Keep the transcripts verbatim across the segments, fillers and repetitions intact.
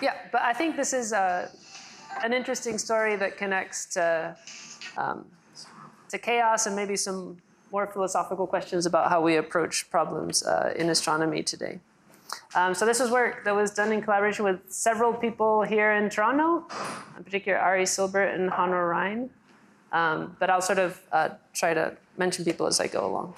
yeah, but I think this is uh, an interesting story that connects to, um, to chaos and maybe some more philosophical questions about how we approach problems uh, in astronomy today. Um, so this was work that was done in collaboration with several people here in Toronto, in particular Ari Silbert and Hanno Rhein. Um, but I'll sort of uh, try to mention people as I go along.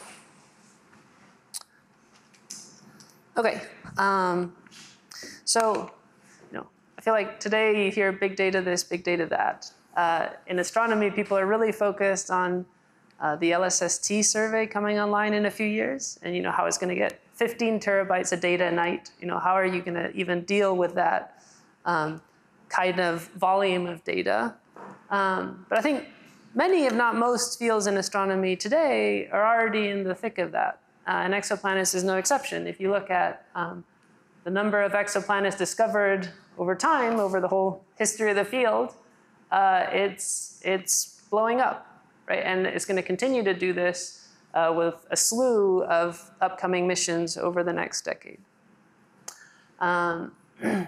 Okay, um, so you know, I feel like today you hear big data this, big data that. Uh, in astronomy, people are really focused on uh, the L S S T survey coming online in a few years, and you know how it's going to get fifteen terabytes of data a night. You know, how are you going to even deal with that um, kind of volume of data? Um, but I think many, if not most, fields in astronomy today are already in the thick of that. Uh, and exoplanets is no exception. If you look at um, the number of exoplanets discovered over time, over the whole history of the field, uh, it's, it's blowing up, right? And it's going to continue to do this uh, with a slew of upcoming missions over the next decade. Um, uh,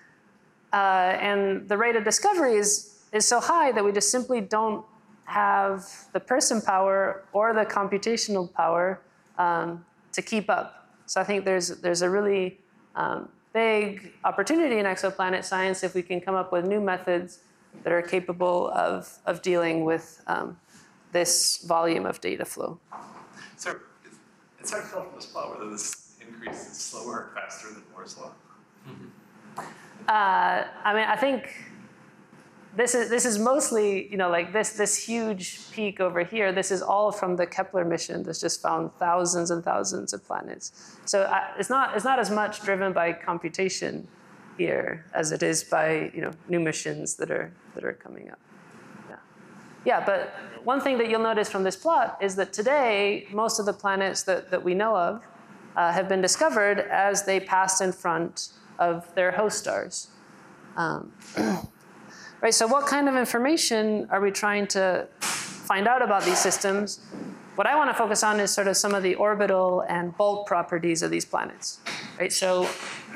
and the rate of discovery is, is so high that we just simply don't have the person power or the computational power um, to keep up. So I think there's, there's a really um, big opportunity in exoplanet science if we can come up with new methods that are capable of, of dealing with um, this volume of data flow. So it's hard to tell from this plot whether this increase is slower or faster than Moore's law. uh, I mean, I think This is, this is mostly, you know, like this, this huge peak over here, this is all from the Kepler mission that's just found thousands and thousands of planets. So uh, it's, not, it's not as much driven by computation here as it is by, you know, new missions that are, that are coming up. Yeah. Yeah, but one thing that you'll notice from this plot is that today, most of the planets that, that we know of uh, have been discovered as they passed in front of their host stars. Um, Right, so what kind of information are we trying to find out about these systems? What I want to focus on is sort of some of the orbital and bulk properties of these planets. Right, so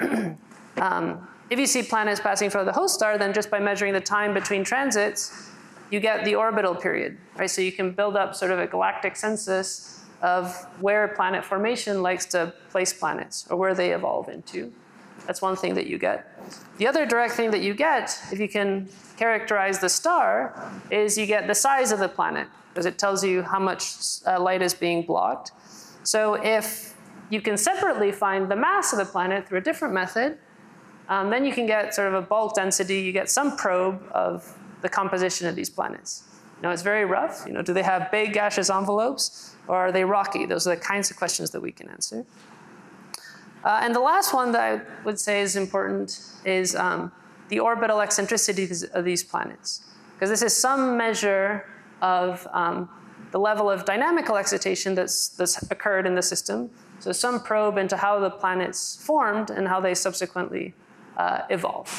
um, if you see planets passing in front of the host star, then just by measuring the time between transits, you get the orbital period. Right, so you can build up sort of a galactic census of where planet formation likes to place planets or where they evolve into. That's one thing that you get. The other direct thing that you get, if you can characterize the star, is you get the size of the planet, because it tells you how much uh, light is being blocked. So if you can separately find the mass of the planet through a different method, um, then you can get sort of a bulk density. You get some probe of the composition of these planets. You know, it's very rough. You know, do they have big gaseous envelopes, or are they rocky? Those are the kinds of questions that we can answer. Uh, and the last one that I would say is important is um, the orbital eccentricities of these planets. Because this is some measure of um, the level of dynamical excitation that's, that's occurred in the system. So some probe into how the planets formed and how they subsequently uh, evolved.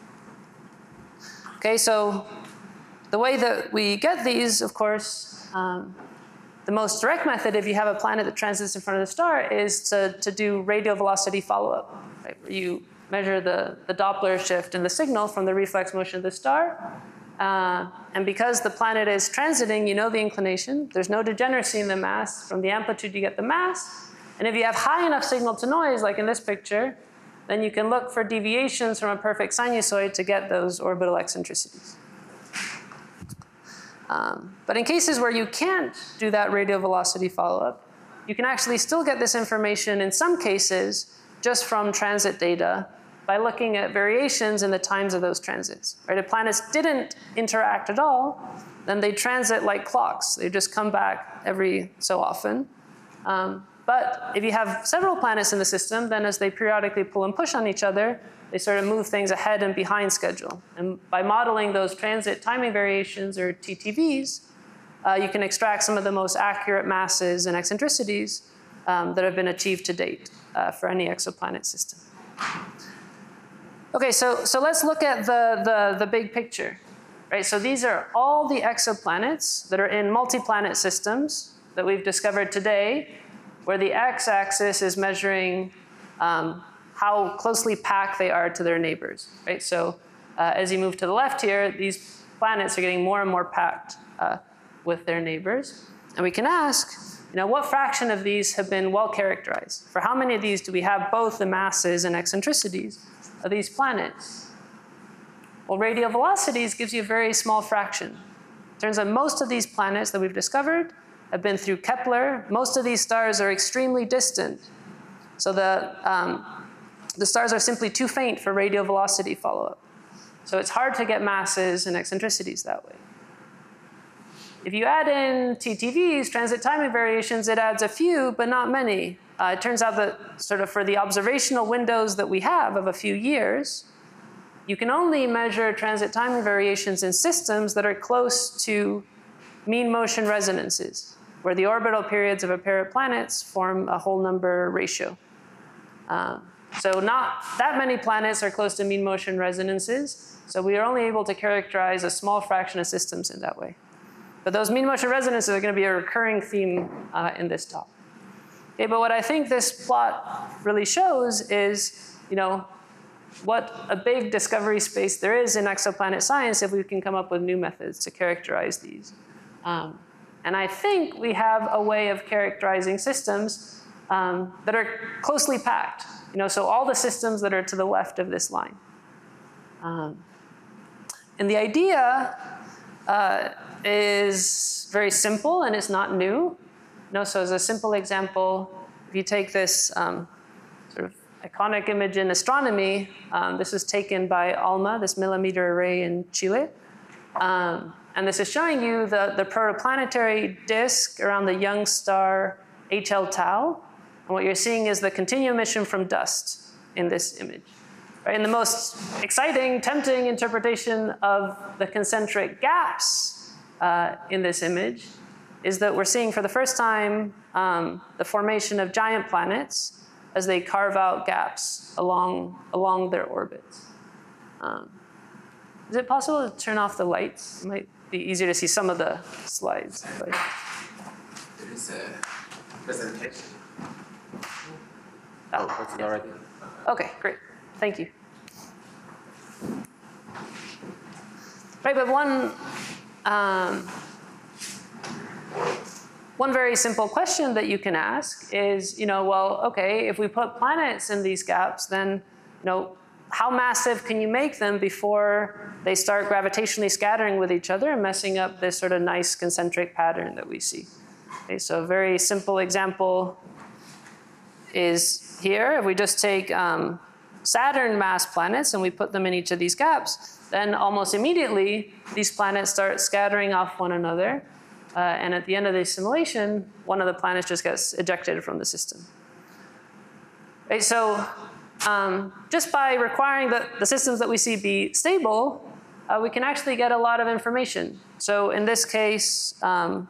Okay, so the way that we get these, of course, um, the most direct method, if you have a planet that transits in front of the star, is to, to do radial velocity follow-up, right? Where you measure the, the Doppler shift in the signal from the reflex motion of the star. Uh, and because the planet is transiting, you know the inclination. There's no degeneracy in the mass. From the amplitude, you get the mass. And if you have high enough signal to noise, like in this picture, then you can look for deviations from a perfect sinusoid to get those orbital eccentricities. Um, but in cases where you can't do that radial velocity follow-up, you can actually still get this information in some cases just from transit data by looking at variations in the times of those transits. Right? If planets didn't interact at all, then they transit like clocks. They just come back every so often. Um, but if you have several planets in the system, then as they periodically pull and push on each other, they sort of move things ahead and behind schedule. And by modeling those transit timing variations, or T T Vs, uh, you can extract some of the most accurate masses and eccentricities um, that have been achieved to date uh, for any exoplanet system. Okay, so, so let's look at the, the, the big picture. Right? So these are all the exoplanets that are in multi-planet systems that we've discovered today, where the x-axis is measuring um, how closely packed they are to their neighbors, right? So uh, as you move to the left here, these planets are getting more and more packed uh, with their neighbors. And we can ask, you know, what fraction of these have been well characterized? For how many of these do we have both the masses and eccentricities of these planets? Well, radial velocities gives you a very small fraction. It turns out most of these planets that we've discovered have been through Kepler. Most of these stars are extremely distant. So the, um, the stars are simply too faint for radial velocity follow-up. So it's hard to get masses and eccentricities that way. If you add in T T Vs, transit timing variations, it adds a few, but not many. Uh, it turns out that sort of for the observational windows that we have of a few years, you can only measure transit timing variations in systems that are close to mean motion resonances, where the orbital periods of a pair of planets form a whole number ratio. Um, so not that many planets are close to mean motion resonances, so we are only able to characterize a small fraction of systems in that way. But those mean motion resonances are going to be a recurring theme uh, in this talk. Okay, but what I think this plot really shows is, you know, what a big discovery space there is in exoplanet science if we can come up with new methods to characterize these. Um, and I think we have a way of characterizing systems um, that are closely packed. You know, so all the systems that are to the left of this line. Um, and the idea uh, is very simple and it's not new. You know, so as a simple example, if you take this um, sort of iconic image in astronomy, um, this was taken by ALMA, this millimeter array in Chile. Um, and this is showing you the, the protoplanetary disk around the young star H L Tau. And what you're seeing is the continuum emission from dust in this image. Right? And the most exciting, tempting interpretation of the concentric gaps uh, in this image is that we're seeing for the first time um, the formation of giant planets as they carve out gaps along, along their orbits. Um, is it possible to turn off the lights? It might be easier to see some of the slides. But. There is a presentation. Oh, it's already. Okay, great. Thank you. Right, but one, um, one very simple question that you can ask is, you know, well, okay, if we put planets in these gaps, then, you know, how massive can you make them before they start gravitationally scattering with each other and messing up this sort of nice concentric pattern that we see? Okay, so a very simple example is here. If we just take um, Saturn mass planets and we put them in each of these gaps, then almost immediately these planets start scattering off one another. Uh, and at the end of the simulation, one of the planets just gets ejected from the system. Right, so um, just by requiring that the systems that we see be stable, uh, we can actually get a lot of information. So in this case, um,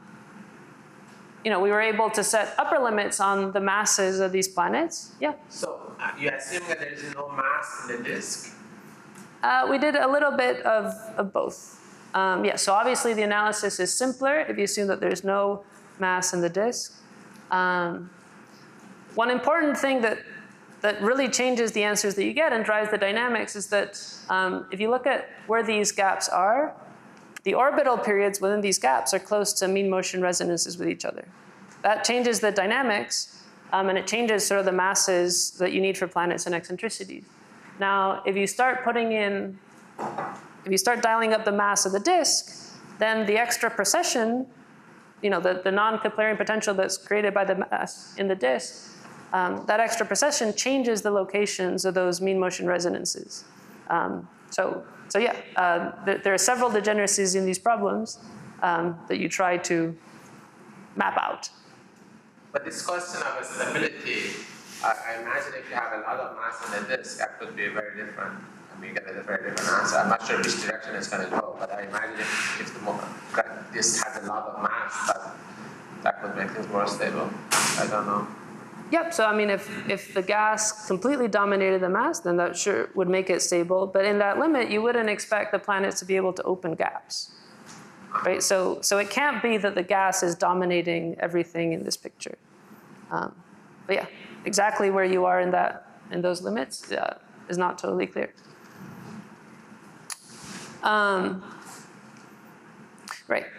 you know, we were able to set upper limits on the masses of these planets. Yeah? So uh, you assume that there is no mass in the disk? Uh, we did a little bit of, of both. Um, yeah, so obviously the analysis is simpler if you assume that there's no mass in the disk. Um, one important thing that, that really changes the answers that you get and drives the dynamics is that um, if you look at where these gaps are, the orbital periods within these gaps are close to mean motion resonances with each other. That changes the dynamics, um, and it changes sort of the masses that you need for planets and eccentricities. Now, if you start putting in, if you start dialing up the mass of the disk, then the extra precession, you know, the, the non-Keplerian potential that's created by the mass in the disk, um, that extra precession changes the locations of those mean motion resonances. Um, so, so yeah, uh, there, there are several degeneracies in these problems um, that you try to map out. But this question of stability, I, I imagine if you have a lot of mass in the disk, that could be very different. I mean, you get a very different answer. I'm not sure which direction it's going to go, but I imagine if, if the disk has a lot of mass, that, that would make things more stable. I don't know. Yep, so I mean, if, if the gas completely dominated the mass, then that sure would make it stable. But in that limit, you wouldn't expect the planets to be able to open gaps. Right? So, so it can't be that the gas is dominating everything in this picture. Um, but yeah, exactly where you are in that in those limits uh, is not totally clear. Um, right.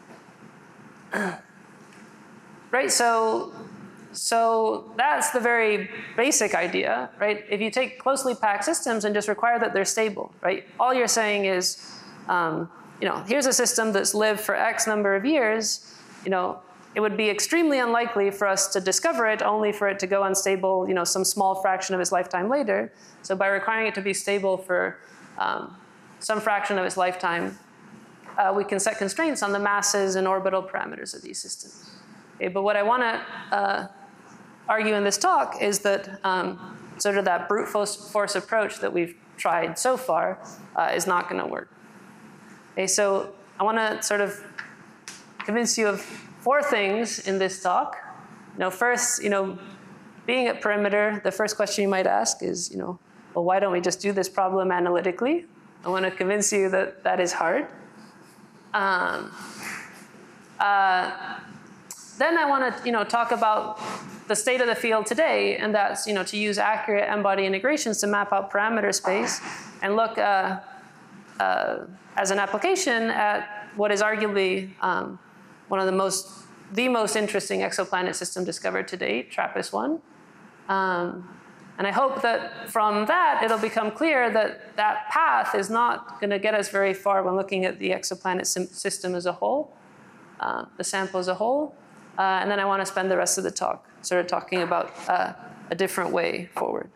Right, so, so that's the very basic idea, right? If you take closely packed systems and just require that they're stable, right? All you're saying is, um, you know, here's a system that's lived for X number of years, you know, it would be extremely unlikely for us to discover it only for it to go unstable, you know, some small fraction of its lifetime later. So by requiring it to be stable for um, some fraction of its lifetime, uh, we can set constraints on the masses and orbital parameters of these systems. Okay, but what I want to uh, argue in this talk is that um, sort of that brute force, force approach that we've tried so far uh, is not going to work. Okay, so I want to sort of convince you of four things in this talk. You know, first, you know, being at Perimeter, the first question you might ask is, you know, well, why don't we just do this problem analytically? I want to convince you that that is hard. Um, uh, then I want to, you know, talk about the state of the field today, and that's, you know, to use accurate M-body integrations to map out parameter space and look uh, uh, as an application at what is arguably um, one of the most, the most interesting exoplanet system discovered to date, TRAPPIST one. Um, and I hope that from that, it'll become clear that that path is not going to get us very far when looking at the exoplanet system as a whole, uh, the sample as a whole. Uh, and then I want to spend the rest of the talk sort of talking about uh, a different way forward.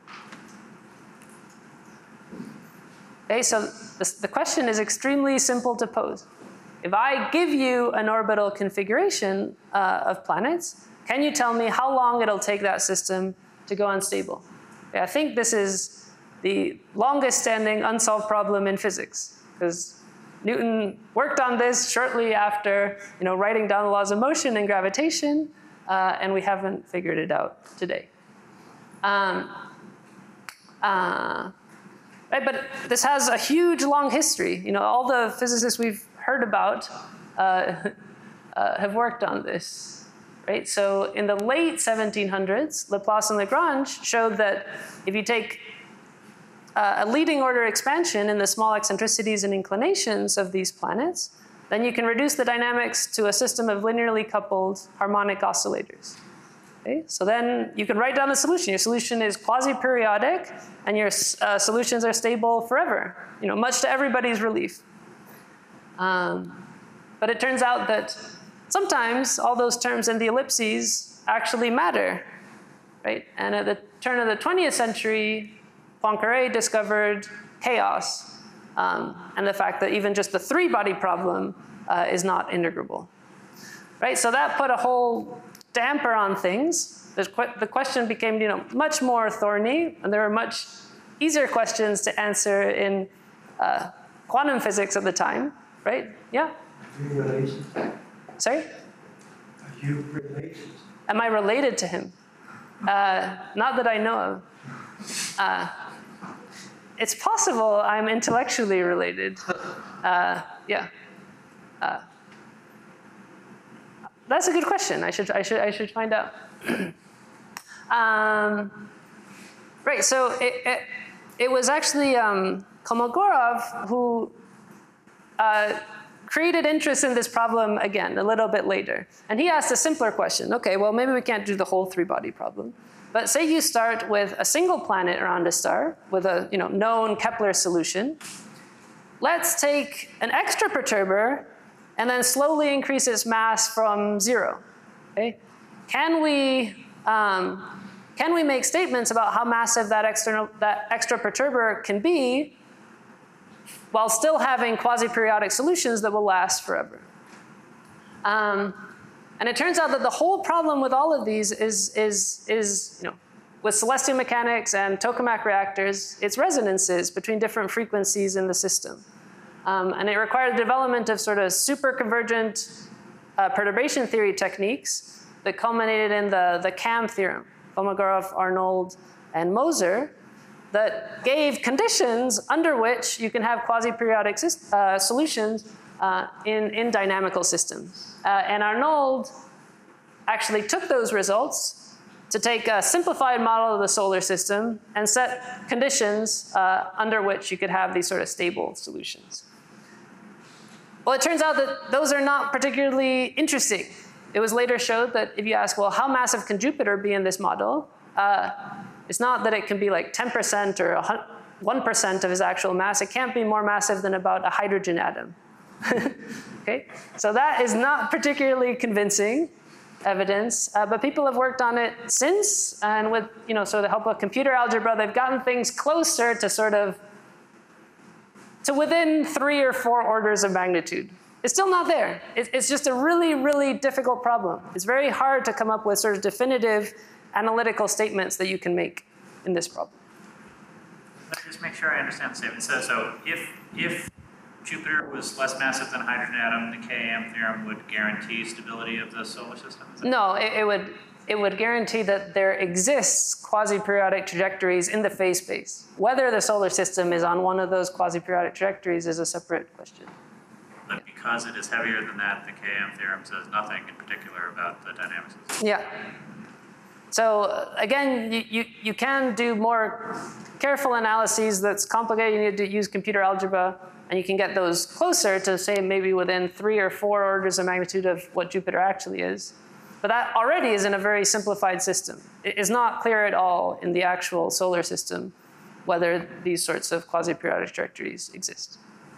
Okay, so the, the question is extremely simple to pose. If I give you an orbital configuration uh, of planets, can you tell me how long it'll take that system to go unstable? Okay, I think this is the longest standing unsolved problem in physics, because Newton worked on this shortly after, you know, writing down the laws of motion and gravitation, uh, and we haven't figured it out today. Um, uh, right, but this has a huge, long history. You know, all the physicists we've heard about uh, uh, have worked on this, right? So in the late seventeen hundreds, Laplace and Lagrange showed that if you take uh, a leading order expansion in the small eccentricities and inclinations of these planets, then you can reduce the dynamics to a system of linearly coupled harmonic oscillators. Okay? So then you can write down the solution. Your solution is quasi-periodic, and your uh, solutions are stable forever, you know, much to everybody's relief. Um, but it turns out that sometimes all those terms in the ellipses actually matter, right? And at the turn of the twentieth century, Poincaré discovered chaos, um, and the fact that even just the three-body problem uh, is not integrable, right? So that put a whole damper on things. The question became, you know, much more thorny, and there were much easier questions to answer in uh, quantum physics at the time. Right? Yeah? Are you related? Sorry? Are you related? Am I related to him? Uh, not that I know of. Uh, it's possible I'm intellectually related. Uh, yeah. Uh, that's a good question. I should, I should, I should find out. um, right, so it, it, it was actually um, Kolmogorov who Uh, created interest in this problem again a little bit later. And he asked a simpler question. Okay, well, maybe we can't do the whole three-body problem. But say you start with a single planet around a star with a, you know, known Kepler solution. Let's take an extra perturber and then slowly increase its mass from zero. Okay? Can we, um, can we make statements about how massive that, external, that extra perturber can be while still having quasi-periodic solutions that will last forever? Um, and it turns out that the whole problem with all of these is, is, is you know, with celestial mechanics and tokamak reactors, it's resonances between different frequencies in the system. Um, and it required the development of sort of super convergent uh, perturbation theory techniques that culminated in the, the C A M theorem, Kolmogorov, Arnold, and Moser, that gave conditions under which you can have quasi-periodic uh, solutions uh, in, in dynamical systems. Uh, and Arnold actually took those results to take a simplified model of the solar system and set conditions uh, under which you could have these sort of stable solutions. Well, it turns out that those are not particularly interesting. It was later showed that if you ask, well, how massive can Jupiter be in this model? Uh, it's not that it can be like ten percent or one percent of his actual mass. It can't be more massive than about a hydrogen atom. Okay? So that is not particularly convincing evidence, uh, but people have worked on it since, and with, you know, sort of the help of computer algebra, they've gotten things closer to sort of, to within three or four orders of magnitude. It's still not there. It, it's just a really, really difficult problem. It's very hard to come up with sort of definitive analytical statements that you can make in this problem. Let me just make sure I understand the statement. So, so if, if Jupiter was less massive than a hydrogen atom, the K A M theorem would guarantee stability of the solar system? Is that no, it, it would it would guarantee that there exists quasi-periodic trajectories in the phase space. Whether the solar system is on one of those quasi-periodic trajectories is a separate question. But because it is heavier than that, the K A M theorem says nothing in particular about the dynamics of the Yeah. So uh, again, you, you, you can do more careful analyses that's complicated. You need to use computer algebra, and you can get those closer to, say, maybe within three or four orders of magnitude of what Jupiter actually is. But that already is in a very simplified system. It is not clear at all in the actual solar system whether these sorts of quasi-periodic trajectories exist.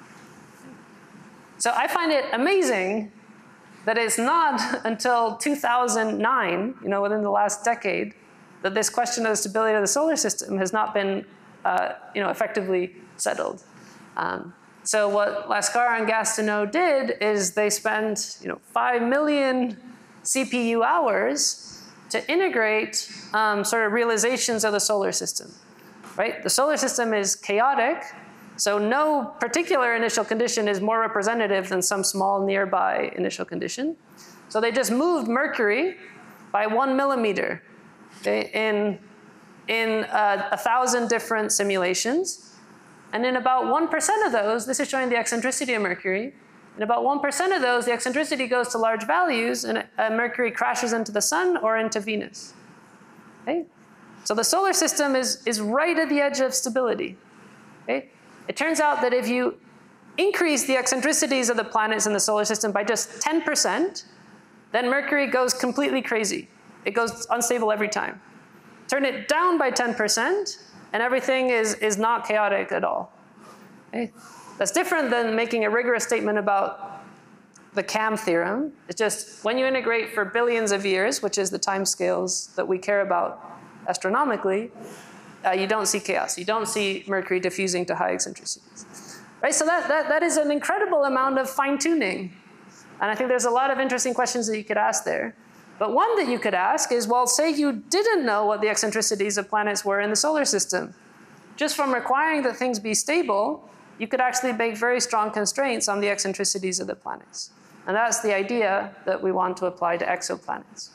So I find it amazing that it's not until two thousand nine, you know, within the last decade, that this question of the stability of the solar system has not been, uh, you know, effectively settled. Um, so what Lascar and Gastineau did is they spent, you know, five million C P U hours to integrate um, sort of realizations of the solar system, right? The solar system is chaotic, so no particular initial condition is more representative than some small nearby initial condition. So they just moved Mercury by one millimeter, okay, in, in uh, a thousand different simulations. And in about one percent of those, this is showing the eccentricity of Mercury, in about one percent of those, the eccentricity goes to large values, and uh, Mercury crashes into the sun or into Venus. Okay? So the solar system is, is right at the edge of stability. Okay? It turns out that if you increase the eccentricities of the planets in the solar system by just ten percent, then Mercury goes completely crazy. It goes unstable every time. Turn it down by ten percent, and everything is, is not chaotic at all. Okay? That's different than making a rigorous statement about the K A M theorem. It's just when you integrate for billions of years, which is the time scales that we care about astronomically, uh, you don't see chaos. You don't see Mercury diffusing to high eccentricities. Right? So that, that, that is an incredible amount of fine-tuning. And I think there's a lot of interesting questions that you could ask there. But one that you could ask is, well, say you didn't know what the eccentricities of planets were in the solar system. Just from requiring that things be stable, you could actually make very strong constraints on the eccentricities of the planets. And that's the idea that we want to apply to exoplanets.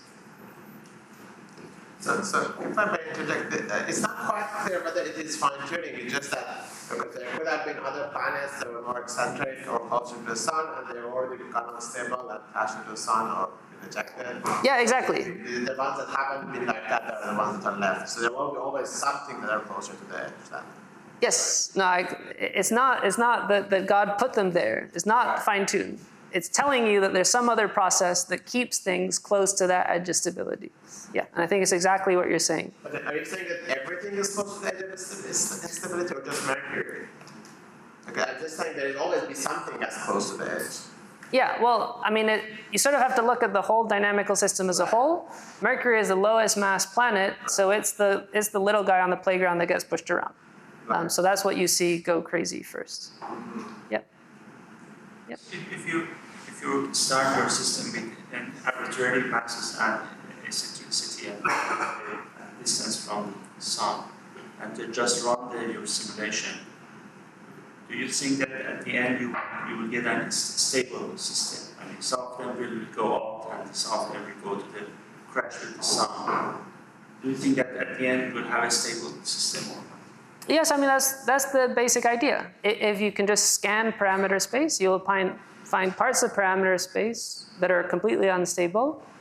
So, so if I may interject, it's not quite clear whether it is fine-tuning. It's just that because there could have been other planets that were more eccentric or closer to the sun, and they were already become unstable and crashed into the sun or been ejected. Yeah, exactly. The, the ones that haven't been like that are the ones that are left. So there will be always something that are closer to the edge. That. Yes. No, I, it's not. It's not that, that God put them there. It's not fine-tuned. It's telling you that there's some other process that keeps things close to that edge of stability. Yeah, and I think it's exactly what you're saying. But are you saying that everything is close to the edge of stability, or just Mercury? Okay, I'm just saying there will always be something that's close to the edge. Yeah, well, I mean, it, you sort of have to look at the whole dynamical system as a whole. Mercury is the lowest mass planet, so it's the, it's the little guy on the playground that gets pushed around. Um, so that's what you see go crazy first. Yep. Yep. If, if you if you start your system with an arbitrary masses and eccentricity and a distance from the sun, and to just run the, your simulation, do you think that at the end you you will get a stable system? I mean, some of them will go up, and some of them will go to the crash with the sun. Do you think that at the end you will have a stable system? Yes, I mean, that's, that's the basic idea. If you can just scan parameter space, you'll find, find parts of parameter space that are completely unstable,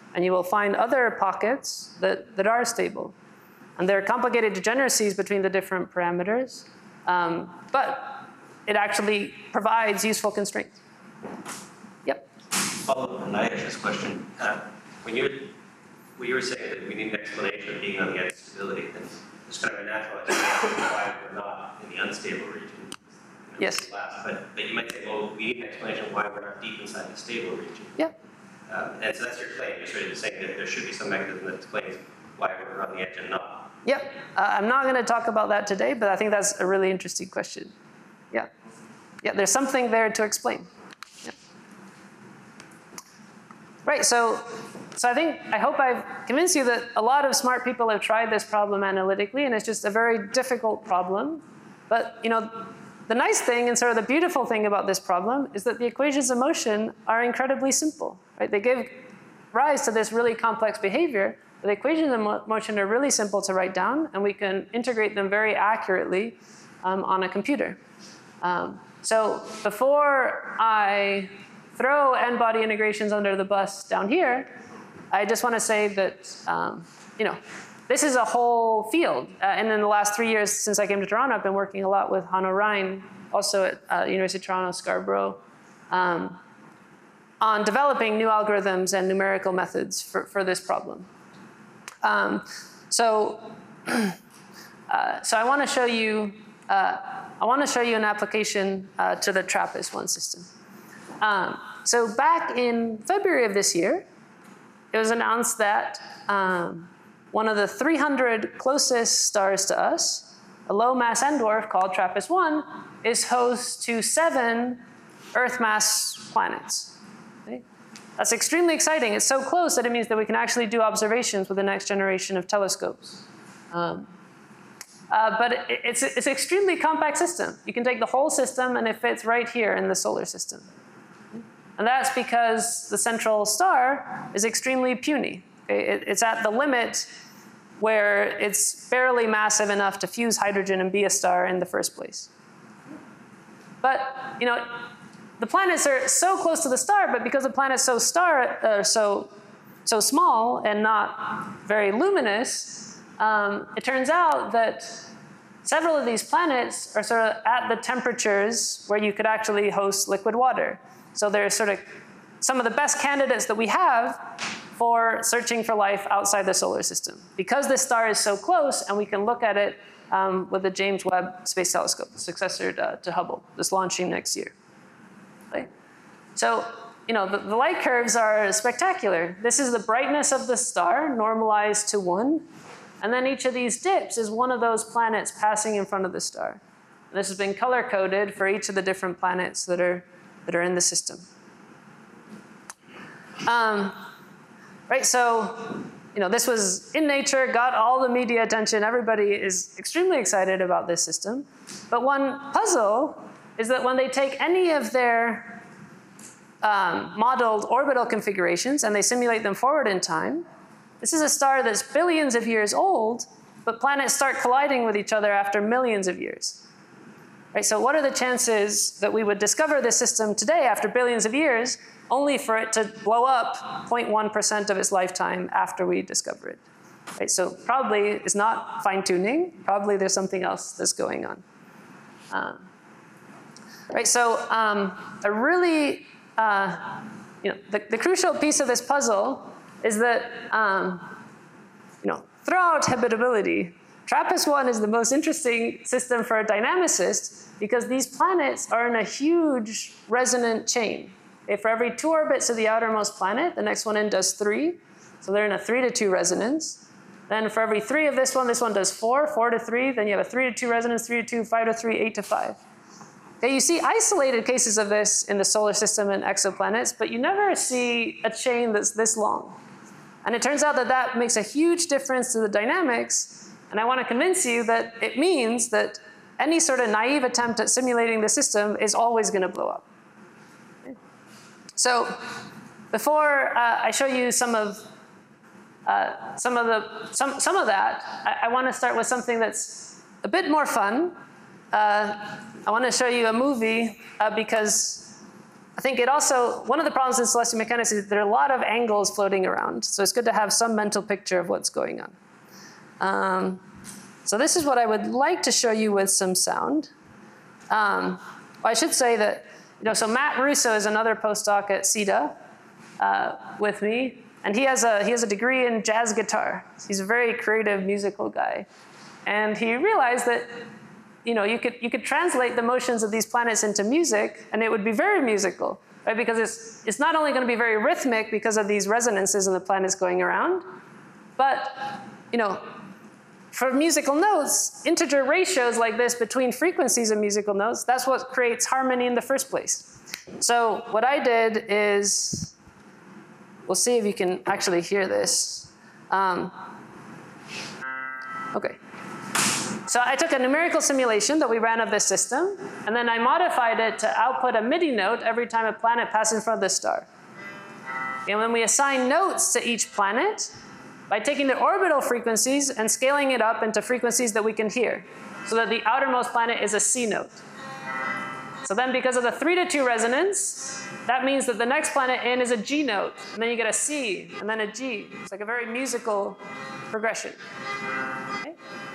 and you will find other pockets that, that are stable. And there are complicated degeneracies between the different parameters, um, but it actually provides useful constraints. Yep. Follow up on Nayash's question. Uh, when you when you were saying that we need an explanation of being on the edge of stability, then there's kind of a natural explanation why we're not in the unstable region. You know, Yes. Last, but, but you might say, well, we need an explanation of why we're not deep inside the stable region. Yep. Uh, and so that's your claim. You're sort of saying that there should be some mechanism that explains why we're on the edge and not. Yep. Uh, I'm not going to talk about that today, but I think that's a really interesting question. Yeah. Yeah, there's something there to explain. Yeah. Right, so, so I think, I hope I've convinced you that a lot of smart people have tried this problem analytically, and it's just a very difficult problem. But, you know, the nice thing and sort of the beautiful thing about this problem is that the equations of motion are incredibly simple, right? They give rise to this really complex behavior. But the equations of mo motion are really simple to write down, and we can integrate them very accurately um, on a computer. Um, so before I throw n-body integrations under the bus down here, I just want to say that, um, you know, this is a whole field. Uh, and in the last three years since I came to Toronto, I've been working a lot with Hanno Rein, also at uh, University of Toronto, Scarborough, um, on developing new algorithms and numerical methods for, for this problem. Um, so, uh, so I want to show you. Uh, I want to show you an application uh, to the TRAPPIST one system. Um, so back in February of this year, it was announced that um, one of the three hundred closest stars to us, a low-mass N-dwarf called TRAPPIST one, is host to seven Earth-mass planets. Okay? That's extremely exciting. It's so close that it means that we can actually do observations with the next generation of telescopes. Um, uh, but it, it's, it's an extremely compact system. You can take the whole system and it fits right here in the solar system. And that's because the central star is extremely puny. Okay? It, it's at the limit where it's barely massive enough to fuse hydrogen and be a star in the first place. But, you know, the planets are so close to the star, but because the planet's so star, uh, so, so small and not very luminous, um, it turns out that several of these planets are sort of at the temperatures where you could actually host liquid water. So they're sort of some of the best candidates that we have for searching for life outside the solar system. Because this star is so close, and we can look at it um, with the James Webb Space Telescope, the successor to, to Hubble, that's launching next year. Right? So, you know, the, the light curves are spectacular. This is the brightness of the star normalized to one. And then each of these dips is one of those planets passing in front of the star. And this has been color-coded for each of the different planets that are, that are in the system. Um, right, so, you know, this was in Nature, got all the media attention. Everybody is extremely excited about this system. But one puzzle is that when they take any of their um, modeled orbital configurations and they simulate them forward in time, this is a star that's billions of years old, but planets start colliding with each other after millions of years. Right, so what are the chances that we would discover this system today after billions of years, only for it to blow up zero point one percent of its lifetime after we discover it? Right, so probably it's not fine-tuning. Probably there's something else that's going on. Um, right, so um, a really, uh, you know, the, the crucial piece of this puzzle is that, um, you know, throughout habitability, TRAPPIST one is the most interesting system for a dynamicist because these planets are in a huge resonant chain. Okay, for every two orbits of the outermost planet, the next one in does three. So they're in a three to two resonance. Then for every three of this one, this one does four, four to three. Then you have a three to two resonance, three to two, five to three, eight to five. Okay, you see isolated cases of this in the solar system and exoplanets, but you never see a chain that's this long. And it turns out that that makes a huge difference to the dynamics. And I want to convince you that it means that any sort of naive attempt at simulating the system is always going to blow up. Okay. So before uh, I show you some of uh, some of the some some of that, I, I want to start with something that's a bit more fun. Uh, I want to show you a movie uh, because I think it also, one of the problems in celestial mechanics is there are a lot of angles floating around. So it's good to have some mental picture of what's going on. Um, so this is what I would like to show you with some sound. Um, well, I should say that, you know, so Matt Russo is another postdoc at C E D A uh, with me. And he has a he has a degree in jazz guitar. He's a very creative musical guy. And he realized that, you know, you could you could translate the motions of these planets into music, and it would be very musical, right? Because it's it's not only going to be very rhythmic because of these resonances in the planets going around, but, you know, for musical notes, integer ratios like this between frequencies of musical notes, that's what creates harmony in the first place. So what I did is, we'll see if you can actually hear this. Um, okay. So I took a numerical simulation that we ran of this system, and then I modified it to output a MIDI note every time a planet passes in front of the star. And when we assign notes to each planet, by taking the orbital frequencies and scaling it up into frequencies that we can hear, so that the outermost planet is a C note. So then because of the three to two resonance, that means that the next planet in is a G note, and then you get a C, and then a G. It's like a very musical progression. Okay?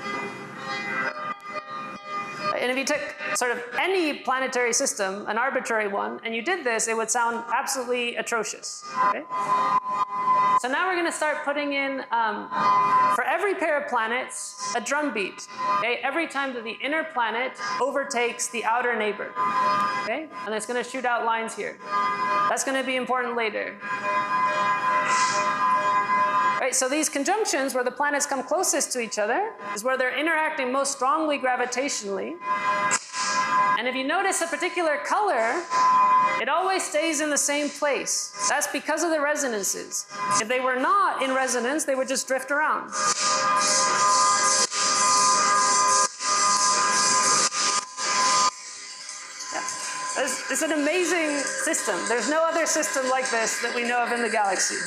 And if you took sort of any planetary system, an arbitrary one, and you did this, it would sound absolutely atrocious. Okay? So now we're going to start putting in, um, for every pair of planets, a drum beat. Okay? Every time that the inner planet overtakes the outer neighbor. Okay? And it's going to shoot out lines here. That's going to be important later. Right, so these conjunctions where the planets come closest to each other is where they're interacting most strongly gravitationally. And if you notice a particular color, it always stays in the same place. That's because of the resonances. If they were not in resonance, they would just drift around. Yeah. It's, it's an amazing system. There's no other system like this that we know of in the galaxy.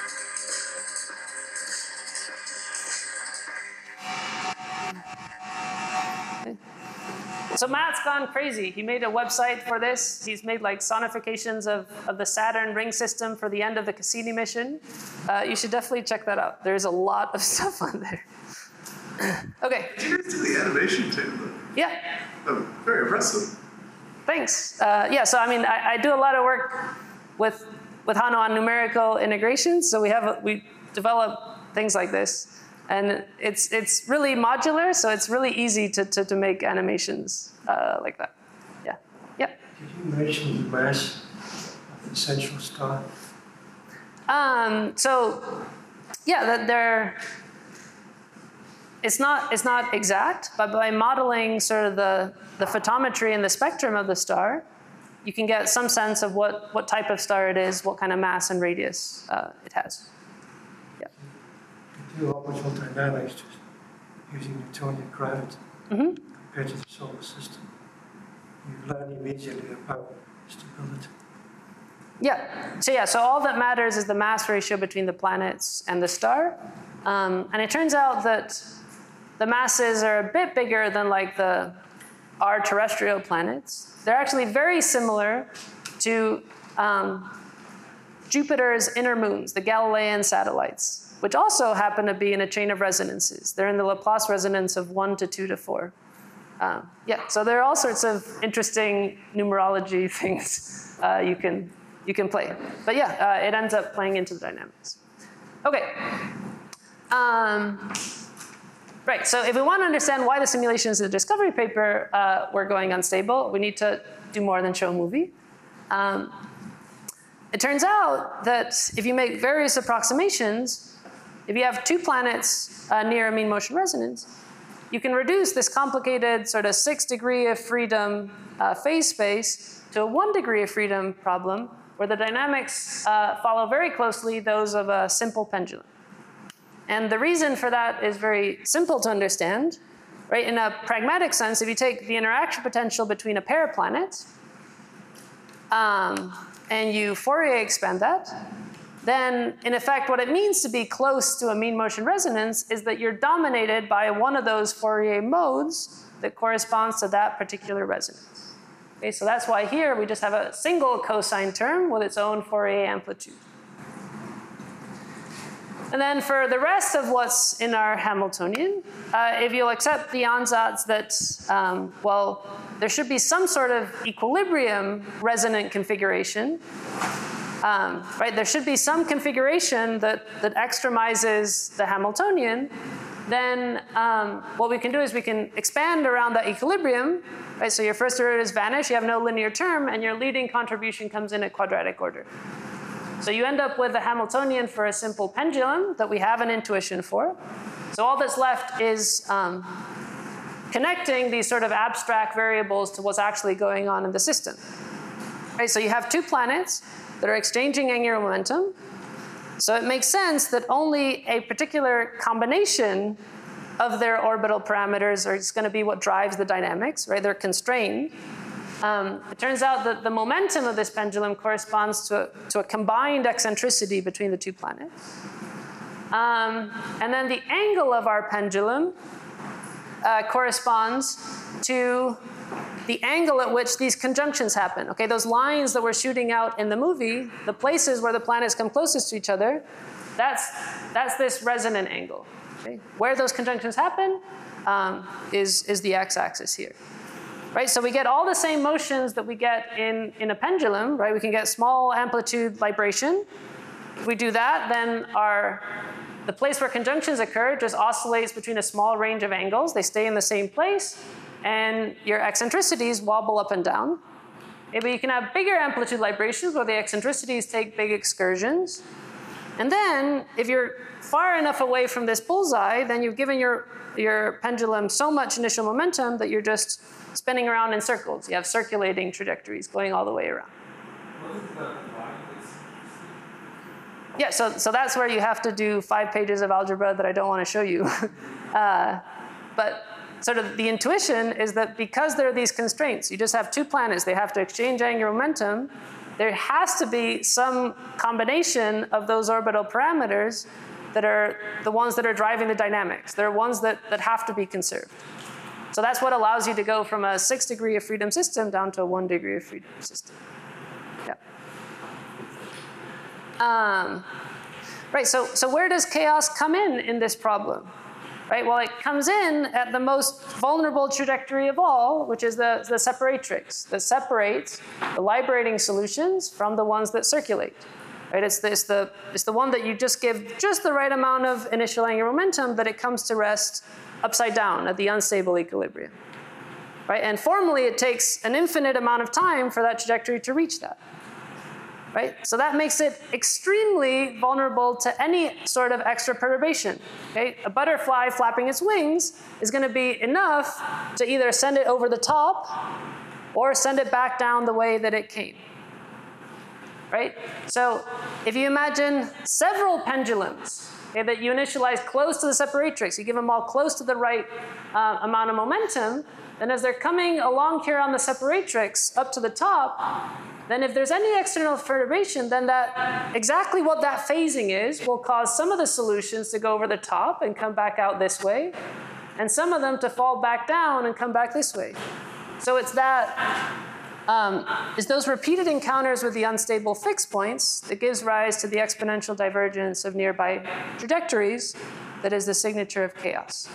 So Matt's gone crazy. He made a website for this. He's made like sonifications of, of the Saturn ring system for the end of the Cassini mission. Uh, you should definitely check that out. There's a lot of stuff on there. Okay. Did you guys do the animation too? Yeah. Oh, very impressive. Thanks. Uh, yeah, so I mean, I, I do a lot of work with, with HANO on numerical integration. So we have, a, we develop things like this. And it's, it's really modular, so it's really easy to, to, to make animations uh, like that. Yeah. Yeah. Did you mention the mass of the central star? Um, so, yeah, that they're, it's not, it's not exact, but by modeling sort of the, the photometry and the spectrum of the star, you can get some sense of what, what type of star it is, what kind of mass and radius uh, it has. Do orbital dynamics just using Newtonian gravity Mm-hmm. compared to the solar system. You learn immediately about stability. Yeah. So yeah. So all that matters is the mass ratio between the planets and the star, um, and it turns out that the masses are a bit bigger than like the our terrestrial planets. They're actually very similar to um, Jupiter's inner moons, the Galilean satellites, which also happen to be in a chain of resonances. They're in the Laplace resonance of one to two to four. Um, yeah, so there are all sorts of interesting numerology things uh, you can you can play. But yeah, uh, it ends up playing into the dynamics. Okay. Um, right, so if we want to understand why the simulations in the Discovery paper uh, were going unstable, we need to do more than show a movie. Um, it turns out that if you make various approximations, if you have two planets uh, near a mean motion resonance, you can reduce this complicated sort of six degree of freedom uh, phase space to a one degree of freedom problem where the dynamics uh, follow very closely those of a simple pendulum. And the reason for that is very simple to understand. Right? In a pragmatic sense, if you take the interaction potential between a pair of planets um, and you Fourier expand that, then in effect what it means to be close to a mean motion resonance is that you're dominated by one of those Fourier modes that corresponds to that particular resonance. Okay, so that's why here we just have a single cosine term with its own Fourier amplitude. And then for the rest of what's in our Hamiltonian, uh, if you'll accept the ansatz that, um, well, there should be some sort of equilibrium resonant configuration, um, right? There should be some configuration that, that extremizes the Hamiltonian, then um, what we can do is we can expand around that equilibrium, right? So your first derivatives vanish, you have no linear term, and your leading contribution comes in at quadratic order. So you end up with a Hamiltonian for a simple pendulum that we have an intuition for. So all that's left is um, connecting these sort of abstract variables to what's actually going on in the system. Right, so you have two planets that are exchanging angular momentum. So it makes sense that only a particular combination of their orbital parameters are going to be what drives the dynamics, right? They're constrained. Um, it turns out that the momentum of this pendulum corresponds to a, to a combined eccentricity between the two planets. Um, and then the angle of our pendulum uh, corresponds to the angle at which these conjunctions happen. Okay, those lines that we're shooting out in the movie, the places where the planets come closest to each other, that's, that's this resonant angle. Okay? Where those conjunctions happen um, is, is the x-axis here. Right, so we get all the same motions that we get in, in a pendulum, right? We can get small amplitude vibration. If we do that, then our, the place where conjunctions occur just oscillates between a small range of angles. They stay in the same place, and your eccentricities wobble up and down. Maybe you can have bigger amplitude vibrations where the eccentricities take big excursions. And then, if you're far enough away from this bullseye, then you've given your, your pendulum so much initial momentum that you're just spinning around in circles. You have circulating trajectories going all the way around. Yeah, so, so that's where you have to do five pages of algebra that I don't want to show you. uh, but sort of the intuition is that because there are these constraints, you just have two planets, they have to exchange angular momentum, there has to be some combination of those orbital parameters that are the ones that are driving the dynamics. They're ones that, that have to be conserved. So that's what allows you to go from a six degree of freedom system down to a one degree of freedom system. Yeah. Um, right, so, so where does chaos come in in this problem? Right, well, it comes in at the most vulnerable trajectory of all, which is the, the separatrix that separates the librating solutions from the ones that circulate. Right, it's the, it's, the, it's the one that you just give just the right amount of initial angular momentum that it comes to rest upside down at the unstable equilibrium. Right, and formally it takes an infinite amount of time for that trajectory to reach that. Right, so that makes it extremely vulnerable to any sort of extra perturbation. Okay, a butterfly flapping its wings is going to be enough to either send it over the top or send it back down the way that it came. Right, so if you imagine several pendulums, okay, that you initialize close to the separatrix, you give them all close to the right uh, amount of momentum, then as they're coming along here on the separatrix up to the top, then if there's any external perturbation, then that exactly what that phasing is will cause some of the solutions to go over the top and come back out this way, and some of them to fall back down and come back this way. So it's that, um, it's those repeated encounters with the unstable fixed points that gives rise to the exponential divergence of nearby trajectories that is the signature of chaos.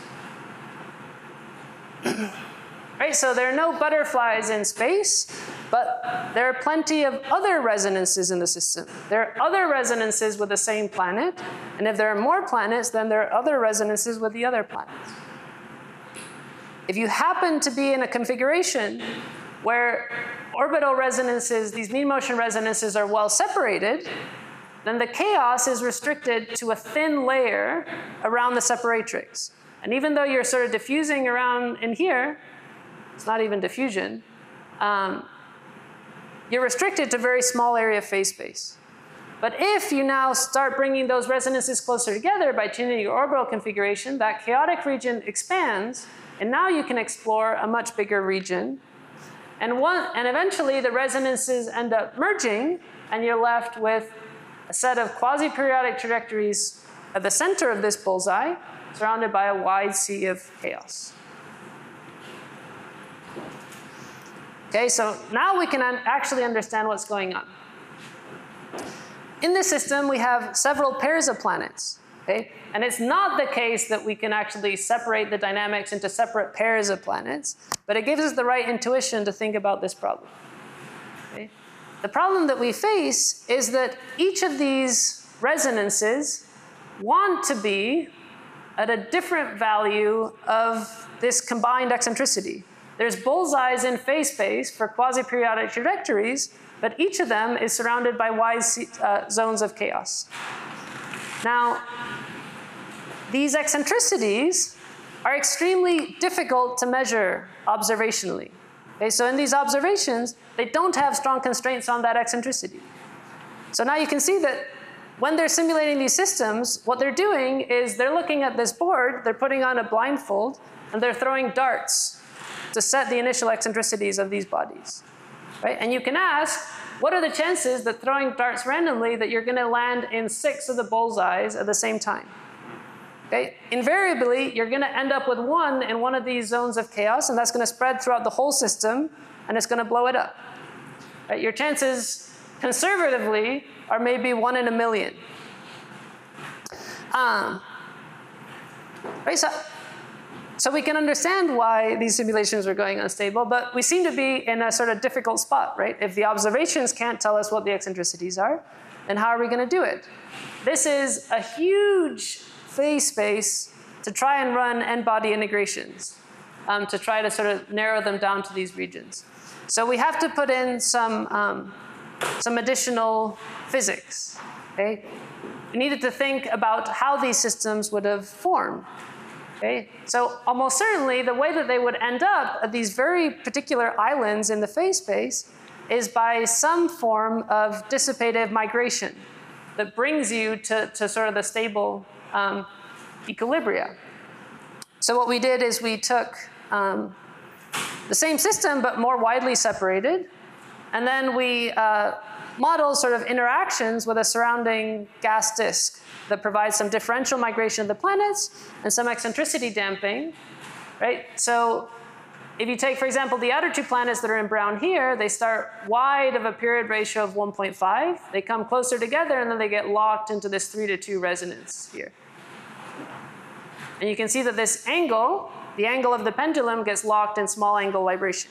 Right, so there are no butterflies in space, but there are plenty of other resonances in the system. There are other resonances with the same planet, and if there are more planets, then there are other resonances with the other planets. If you happen to be in a configuration where orbital resonances, these mean motion resonances, are well separated, then the chaos is restricted to a thin layer around the separatrix. And even though you're sort of diffusing around in here, it's not even diffusion, um, you're restricted to very small area phase space. But if you now start bringing those resonances closer together by changing your orbital configuration, that chaotic region expands, and now you can explore a much bigger region. And, one, and eventually the resonances end up merging, and you're left with a set of quasi-periodic trajectories at the center of this bullseye, surrounded by a wide sea of chaos. Okay, so now we can un actually understand what's going on. In this system, we have several pairs of planets. Okay? And it's not the case that we can actually separate the dynamics into separate pairs of planets, but it gives us the right intuition to think about this problem. Okay? The problem that we face is that each of these resonances want to be at a different value of this combined eccentricity. There's bullseyes in phase space for quasi-periodic trajectories, but each of them is surrounded by wide uh, zones of chaos. Now, these eccentricities are extremely difficult to measure observationally. Okay, so in these observations, they don't have strong constraints on that eccentricity. So now you can see that when they're simulating these systems, what they're doing is they're looking at this board, they're putting on a blindfold, and they're throwing darts to set the initial eccentricities of these bodies. Right? And you can ask, what are the chances that throwing darts randomly that you're going to land in six of the bullseyes at the same time? Okay? Invariably, you're going to end up with one in one of these zones of chaos, and that's going to spread throughout the whole system, and it's going to blow it up. Right? Your chances, conservatively, are maybe one in a million. Um, right? So, so we can understand why these simulations are going unstable, but we seem to be in a sort of difficult spot, right? If the observations can't tell us what the eccentricities are, then how are we going to do it? This is a huge phase space to try and run n-body integrations, um, to try to sort of narrow them down to these regions. So we have to put in some, um, some additional physics. Okay? We needed to think about how these systems would have formed. Okay? So almost certainly the way that they would end up at these very particular islands in the phase space is by some form of dissipative migration that brings you to, to sort of the stable um, equilibria. So what we did is we took um, the same system but more widely separated, and then we uh, modeled sort of interactions with a surrounding gas disk that provides some differential migration of the planets and some eccentricity damping, right? So if you take, for example, the outer two planets that are in brown here, they start wide of a period ratio of one point five. They come closer together, and then they get locked into this three to two resonance here. And you can see that this angle, the angle of the pendulum, gets locked in small angle vibration.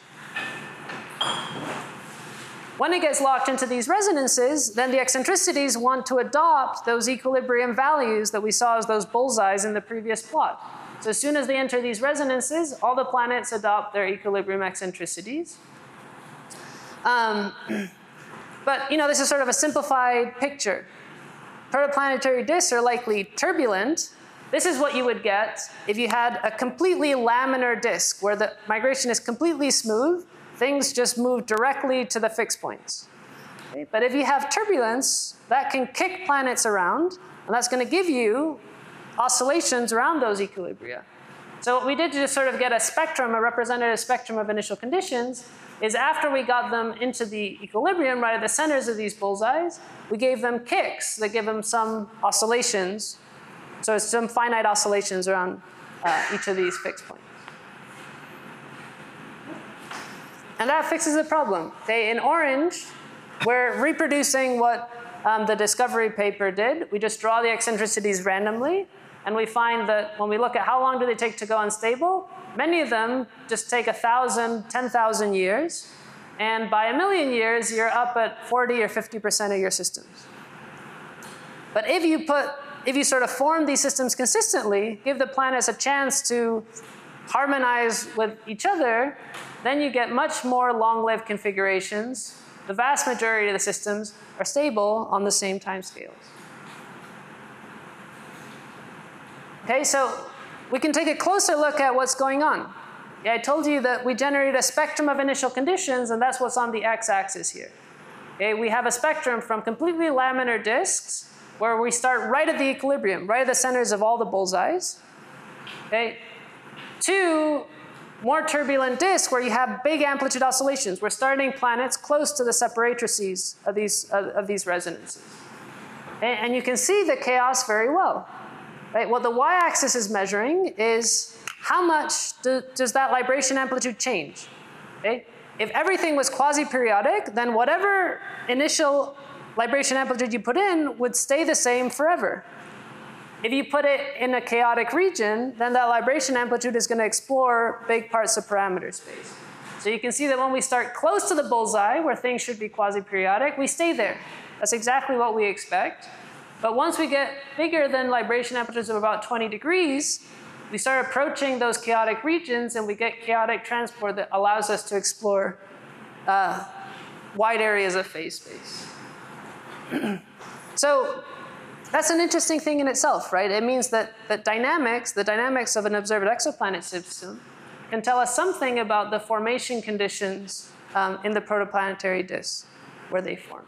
When it gets locked into these resonances, then the eccentricities want to adopt those equilibrium values that we saw as those bullseyes in the previous plot. So as soon as they enter these resonances, all the planets adopt their equilibrium eccentricities. Um, but you know, this is sort of a simplified picture. Protoplanetary disks are likely turbulent. This is what you would get if you had a completely laminar disk where the migration is completely smooth. Things just move directly to the fixed points. Okay? But if you have turbulence, that can kick planets around, and that's going to give you oscillations around those equilibria. So what we did to just sort of get a spectrum, a representative spectrum of initial conditions, is after we got them into the equilibrium, right at the centers of these bullseyes, we gave them kicks that give them some oscillations. So it's some finite oscillations around uh, each of these fixed points. And that fixes the problem. Okay, in orange, we're reproducing what um, the discovery paper did. We just draw the eccentricities randomly, and we find that when we look at how long do they take to go unstable, many of them just take one thousand, ten thousand years. And by a million years, you're up at forty or fifty percent of your systems. But if you put, if you sort of form these systems consistently, give the planets a chance to harmonize with each other, then you get much more long-lived configurations. The vast majority of the systems are stable on the same time scales. Okay, so we can take a closer look at what's going on. Yeah, I told you that we generate a spectrum of initial conditions, and that's what's on the x-axis here. Okay, we have a spectrum from completely laminar disks, where we start right at the equilibrium, right at the centers of all the bullseyes, okay, to more turbulent disks where you have big amplitude oscillations. We're starting planets close to the separatrices of these, uh, of these resonances. Okay? And you can see the chaos very well. Right? What the y-axis is measuring is how much do, does that libration amplitude change. Okay? if everything was quasi-periodic, then whatever initial libration amplitude you put in would stay the same forever. If you put it in a chaotic region, then that libration amplitude is going to explore big parts of parameter space. So you can see that when we start close to the bullseye, where things should be quasi-periodic, we stay there. That's exactly what we expect. But once we get bigger than libration amplitudes of about twenty degrees, we start approaching those chaotic regions, and we get chaotic transport that allows us to explore uh, wide areas of phase space. So that's an interesting thing in itself, right? It means that, that dynamics, the dynamics of an observed exoplanet system, can tell us something about the formation conditions um, in the protoplanetary disk where they form.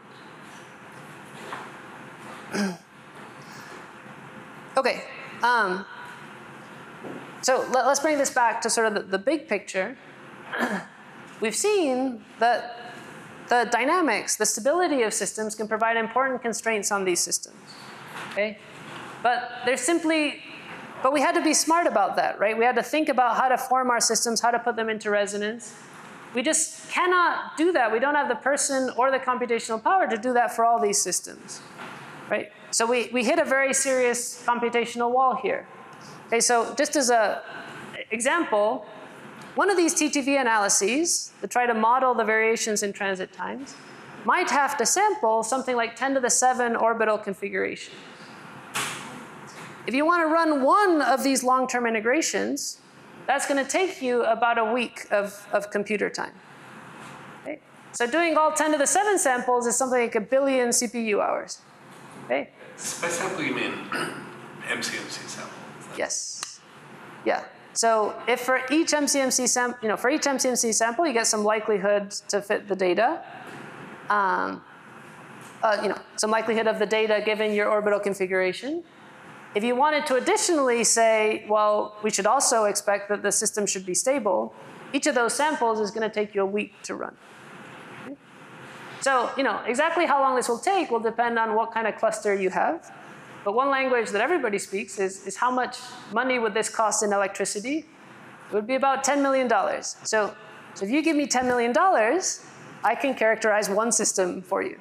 Okay, um, so let, let's bring this back to sort of the, the big picture. We've seen that the dynamics, the stability of systems can provide important constraints on these systems, okay? But they're simply, but we had to be smart about that, right? We had to think about how to form our systems, how to put them into resonance. We just cannot do that. We don't have the person or the computational power to do that for all these systems, right? So we, we hit a very serious computational wall here. Okay, so just as an example, one of these T T V analyses to try to model the variations in transit times might have to sample something like ten to the seven orbital configurations. If you want to run one of these long-term integrations, that's going to take you about a week of, of computer time. Okay? So doing all ten to the seven samples is something like a billion C P U hours. Okay? By sample, you mean M C M C sample? Yes. Yeah. So if for each M C M C sample, you know, for each M C M C sample, you get some likelihood to fit the data. Um, uh, you know, some likelihood of the data given your orbital configuration. If you wanted to additionally say, well, we should also expect that the system should be stable, each of those samples is going to take you a week to run. Okay? So, you know, exactly how long this will take will depend on what kind of cluster you have. But one language that everybody speaks is, is how much money would this cost in electricity? It would be about ten million dollars. So, so if you give me ten million dollars, I can characterize one system for you.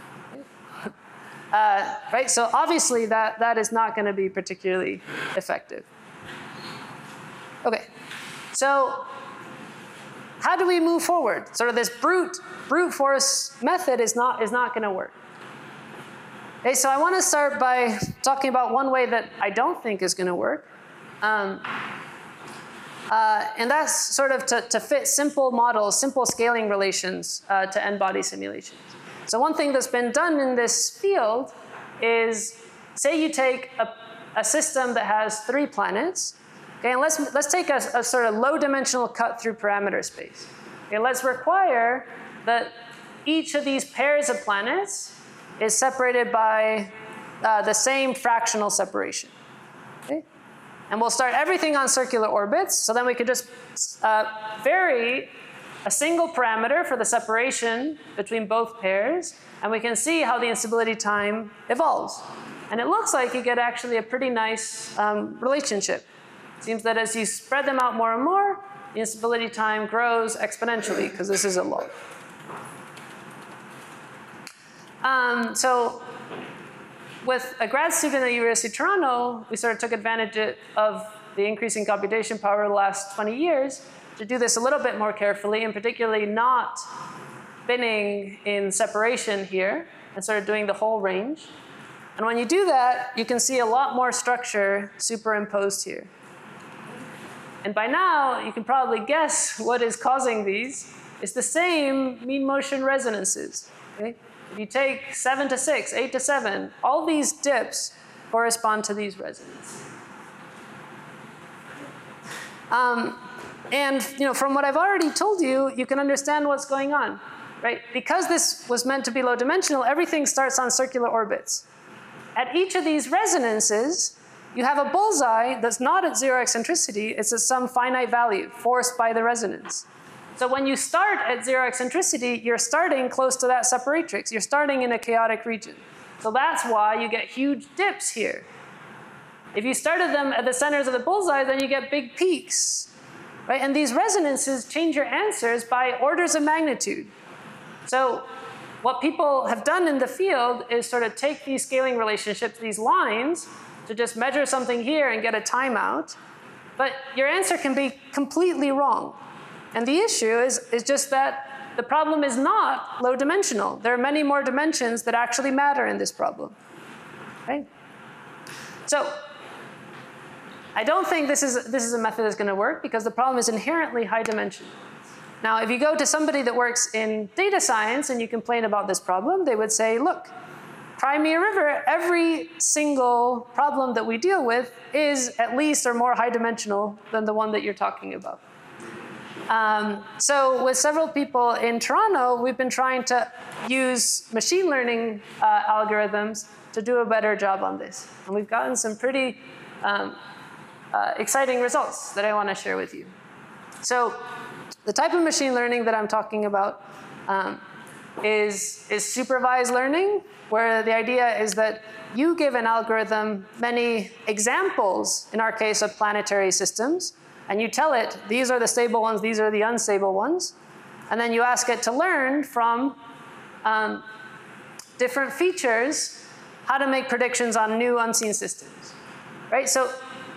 Uh, right? So obviously that, that is not going to be particularly effective. Okay. So how do we move forward? Sort of this brute, brute force method is not, is not going to work. Okay, so I want to start by talking about one way that I don't think is going to work. Um, uh, and that's sort of to, to fit simple models, simple scaling relations uh, to n-body simulations. So one thing that's been done in this field is, say you take a, a system that has three planets, okay, and let's, let's take a, a sort of low-dimensional cut through parameter space. Okay, let's require that each of these pairs of planets is separated by uh, the same fractional separation. Okay? And we'll start everything on circular orbits, so then we could just uh, vary a single parameter for the separation between both pairs, and we can see how the instability time evolves. And it looks like you get actually a pretty nice um, relationship. It seems that as you spread them out more and more, the instability time grows exponentially, because this is a log. Um, so with a grad student at the University of Toronto, we sort of took advantage of the increasing computation power of the last twenty years to do this a little bit more carefully, and particularly not binning in separation here, and sort of doing the whole range. And when you do that, you can see a lot more structure superimposed here. And by now, you can probably guess what is causing these. It's the same mean motion resonances. Okay? If you take seven to six, eight to seven, all these dips correspond to these resonances. Um, and you know, from what I've already told you, you can understand what's going on, right? Because this was meant to be low dimensional, everything starts on circular orbits. At each of these resonances, you have a bullseye that's not at zero eccentricity, it's at some finite value forced by the resonance. So when you start at zero eccentricity, you're starting close to that separatrix. You're starting in a chaotic region. So that's why you get huge dips here. If you started them at the centers of the bullseye, then you get big peaks. right? And these resonances change your answers by orders of magnitude. So what people have done in the field is sort of take these scaling relationships, these lines, to just measure something here and get a timeout. But your answer can be completely wrong. And the issue is, is just that the problem is not low dimensional. There are many more dimensions that actually matter in this problem. Right? So I don't think this is, this is a method that's going to work because the problem is inherently high dimension. Now, if you go to somebody that works in data science and you complain about this problem, they would say, look, Crimea River, every single problem that we deal with is at least or more high dimensional than the one that you're talking about. Um, so with several people in Toronto, we've been trying to use machine learning uh, algorithms to do a better job on this. And we've gotten some pretty um, uh, exciting results that I want to share with you. So the type of machine learning that I'm talking about um, is, is supervised learning, where the idea is that you give an algorithm many examples, in our case of planetary systems, and you tell it, these are the stable ones, these are the unstable ones. And then you ask it to learn from um, different features how to make predictions on new unseen systems. Right? So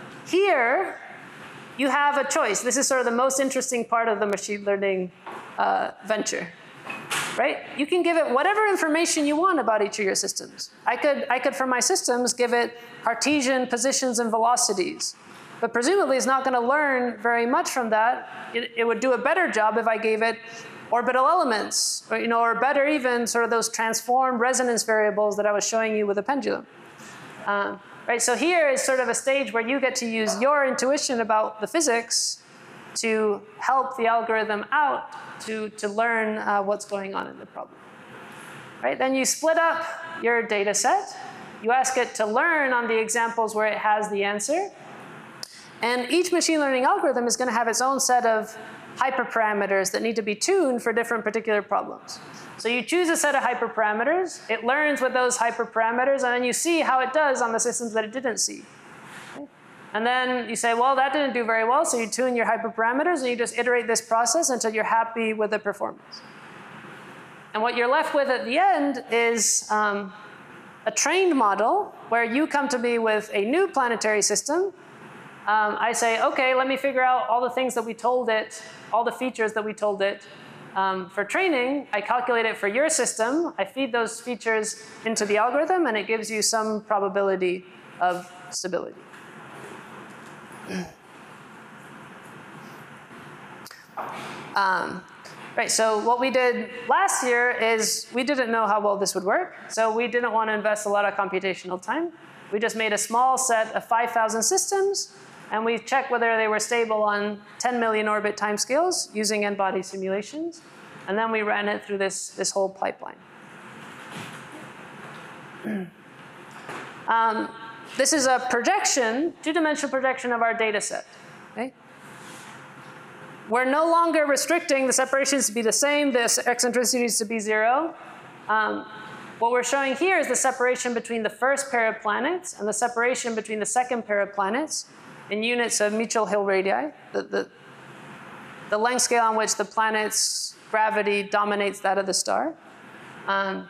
here, you have a choice. This is sort of the most interesting part of the machine learning uh, venture. Right? You can give it whatever information you want about each of your systems. I could, I could, for my systems, give it Cartesian positions and velocities. But presumably, it's not going to learn very much from that. It, it would do a better job if I gave it orbital elements, or, you know, or better even sort of those transformed resonance variables that I was showing you with a pendulum. Uh, right? So here is sort of a stage where you get to use your intuition about the physics to help the algorithm out to, to learn uh, what's going on in the problem. Right? Then you split up your data set. You ask it to learn on the examples where it has the answer. And each machine learning algorithm is going to have its own set of hyperparameters that need to be tuned for different particular problems. So you choose a set of hyperparameters, it learns with those hyperparameters, and then you see how it does on the systems that it didn't see. Okay? And then you say, well, that didn't do very well, so you tune your hyperparameters, and you just iterate this process until you're happy with the performance. And what you're left with at the end is um, a trained model where you come to me with a new planetary system. Um, I say, okay, let me figure out all the things that we told it, all the features that we told it um, for training. I calculate it for your system. I feed those features into the algorithm, and it gives you some probability of stability. Um, right, so what we did last year is we didn't know how well this would work, so we didn't want to invest a lot of computational time. We just made a small set of five thousand systems, and we checked whether they were stable on ten million orbit timescales using n-body simulations. And then we ran it through this, this whole pipeline. um, this is a projection, two-dimensional projection of our data set. Okay? We're no longer restricting the separations to be the same, the eccentricities to be zero. Um, What we're showing here is the separation between the first pair of planets and the separation between the second pair of planets in units of Mitchell Hill radii, the, the, the length scale on which the planet's gravity dominates that of the star. Um,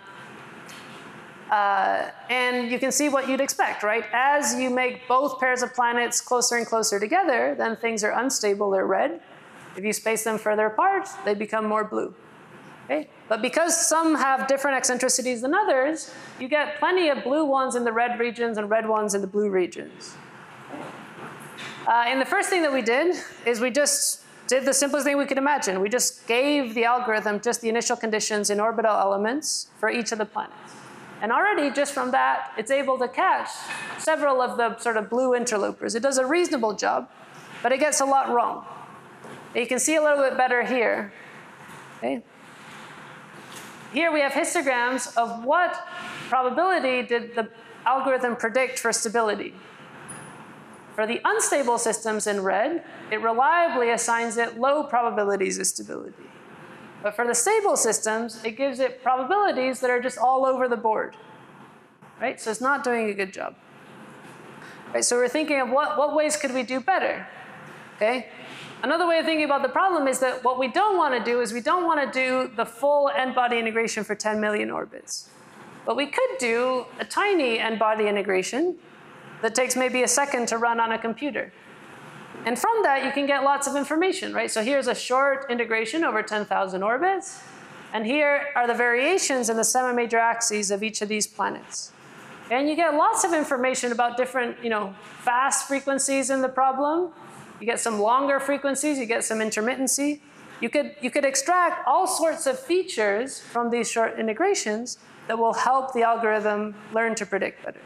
uh, and you can see what you'd expect, right? As you make both pairs of planets closer and closer together, then things are unstable, they're red. If you space them further apart, they become more blue. Okay? But because some have different eccentricities than others, you get plenty of blue ones in the red regions and red ones in the blue regions. Uh, and the first thing that we did is we just did the simplest thing we could imagine. We just gave the algorithm just the initial conditions in orbital elements for each of the planets. And already, just from that, it's able to catch several of the sort of blue interlopers. It does a reasonable job, but it gets a lot wrong. You can see a little bit better here. Okay? Here we have histograms of what probability did the algorithm predict for stability. For the unstable systems in red, it reliably assigns it low probabilities of stability. But for the stable systems, it gives it probabilities that are just all over the board. Right? So it's not doing a good job. Right? So we're thinking of what, what ways could we do better? Okay? another way of thinking about the problem is that what we don't want to do is we don't want to do the full n-body integration for ten million orbits. But we could do a tiny n-body integration that takes maybe a second to run on a computer. And from that, you can get lots of information, right? So here's a short integration over ten thousand orbits. And here are the variations in the semi-major axes of each of these planets. And you get lots of information about different, you know, fast frequencies in the problem. You get some longer frequencies, you get some intermittency. You could, you could extract all sorts of features from these short integrations that will help the algorithm learn to predict better.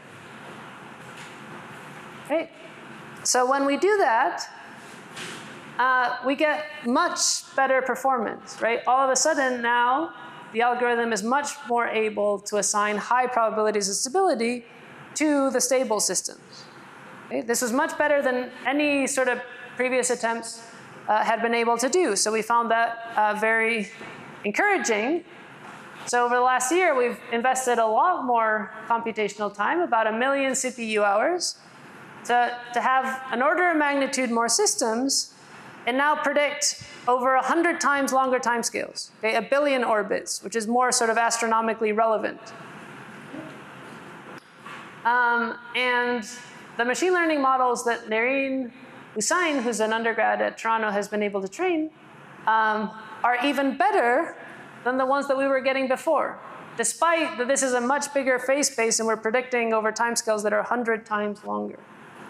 Right? So when we do that, uh, we get much better performance, right? All of a sudden now, the algorithm is much more able to assign high probabilities of stability to the stable systems. Okay? This was much better than any sort of previous attempts uh, had been able to do. So we found that uh, very encouraging. So over the last year, we've invested a lot more computational time, about a million C P U hours, to, to have an order of magnitude more systems and now predict over one hundred times longer timescales, okay, a billion orbits, which is more sort of astronomically relevant. Um, and the machine learning models that Nerine Hussain, who's an undergrad at Toronto, has been able to train, um, are even better than the ones that we were getting before, despite that this is a much bigger phase space and we're predicting over timescales that are one hundred times longer.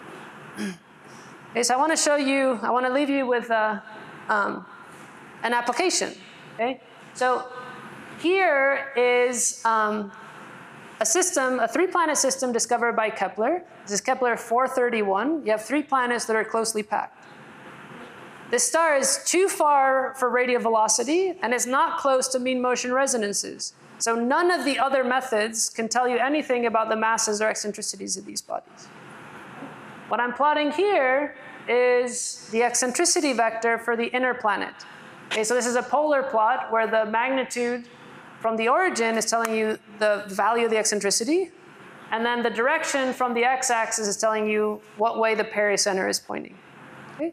Okay, so I want to show you, I want to leave you with uh, um, an application. Okay? So here is um, a system, a three-planet system discovered by Kepler. This is Kepler four thirty-one. You have three planets that are closely packed. This star is too far for radial velocity, and it's not close to mean motion resonances. So none of the other methods can tell you anything about the masses or eccentricities of these bodies. What I'm plotting here is the eccentricity vector for the inner planet. Okay, so this is a polar plot where the magnitude from the origin is telling you the value of the eccentricity, and then the direction from the x-axis is telling you what way the pericenter is pointing. Okay?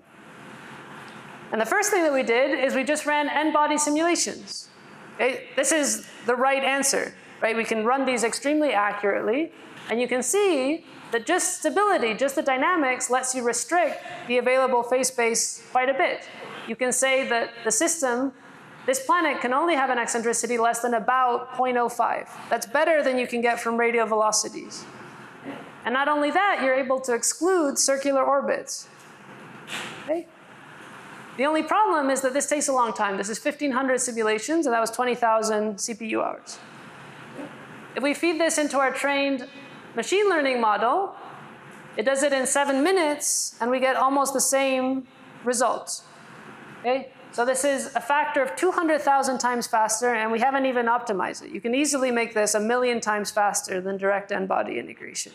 And the first thing that we did is we just ran n-body simulations. Okay? This is the right answer, right? We can run these extremely accurately, and you can see that just stability, just the dynamics, lets you restrict the available phase space quite a bit. You can say that the system, this planet can only have an eccentricity less than about zero point zero five. That's better than you can get from radial velocities. And not only that, you're able to exclude circular orbits. Okay? The only problem is that this takes a long time. This is fifteen hundred simulations, and that was twenty thousand C P U hours. If we feed this into our trained machine learning model, it does it in seven minutes, and we get almost the same results. Okay? So this is a factor of two hundred thousand times faster, and we haven't even optimized it. You can easily make this a million times faster than direct n-body integration.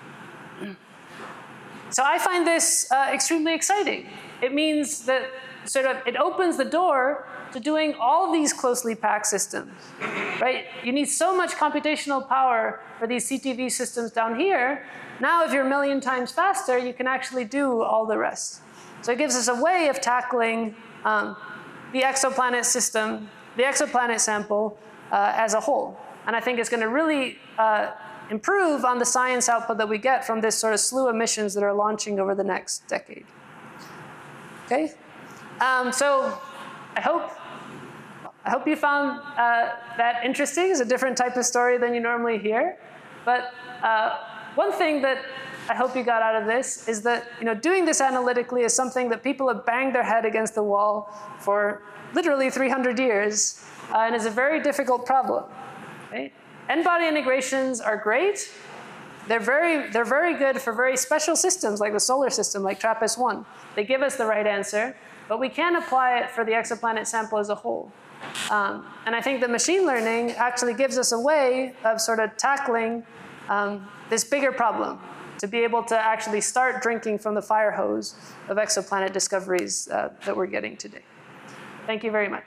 So I find this uh, extremely exciting. It means that sort of it opens the door to doing all these closely packed systems, right? You need so much computational power for these C T V systems down here. Now, if you're a million times faster, you can actually do all the rest. So it gives us a way of tackling um, the exoplanet system, the exoplanet sample uh, as a whole. And I think it's going to really uh, improve on the science output that we get from this sort of slew of missions that are launching over the next decade. Okay? Um, so I hope, I hope you found uh, that interesting. It's a different type of story than you normally hear. But uh, one thing that I hope you got out of this is that, you know, doing this analytically is something that people have banged their head against the wall for literally three hundred years, uh, and is a very difficult problem. Right? N-body integrations are great. They're very, they're very good for very special systems like the solar system, like TRAPPIST one. They give us the right answer, but we can't apply it for the exoplanet sample as a whole. Um, and I think that machine learning actually gives us a way of sort of tackling um, this bigger problem, to be able to actually start drinking from the fire hose of exoplanet discoveries uh, that we're getting today. Thank you very much.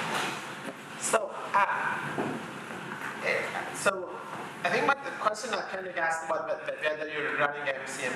So, uh, so I think my, the question that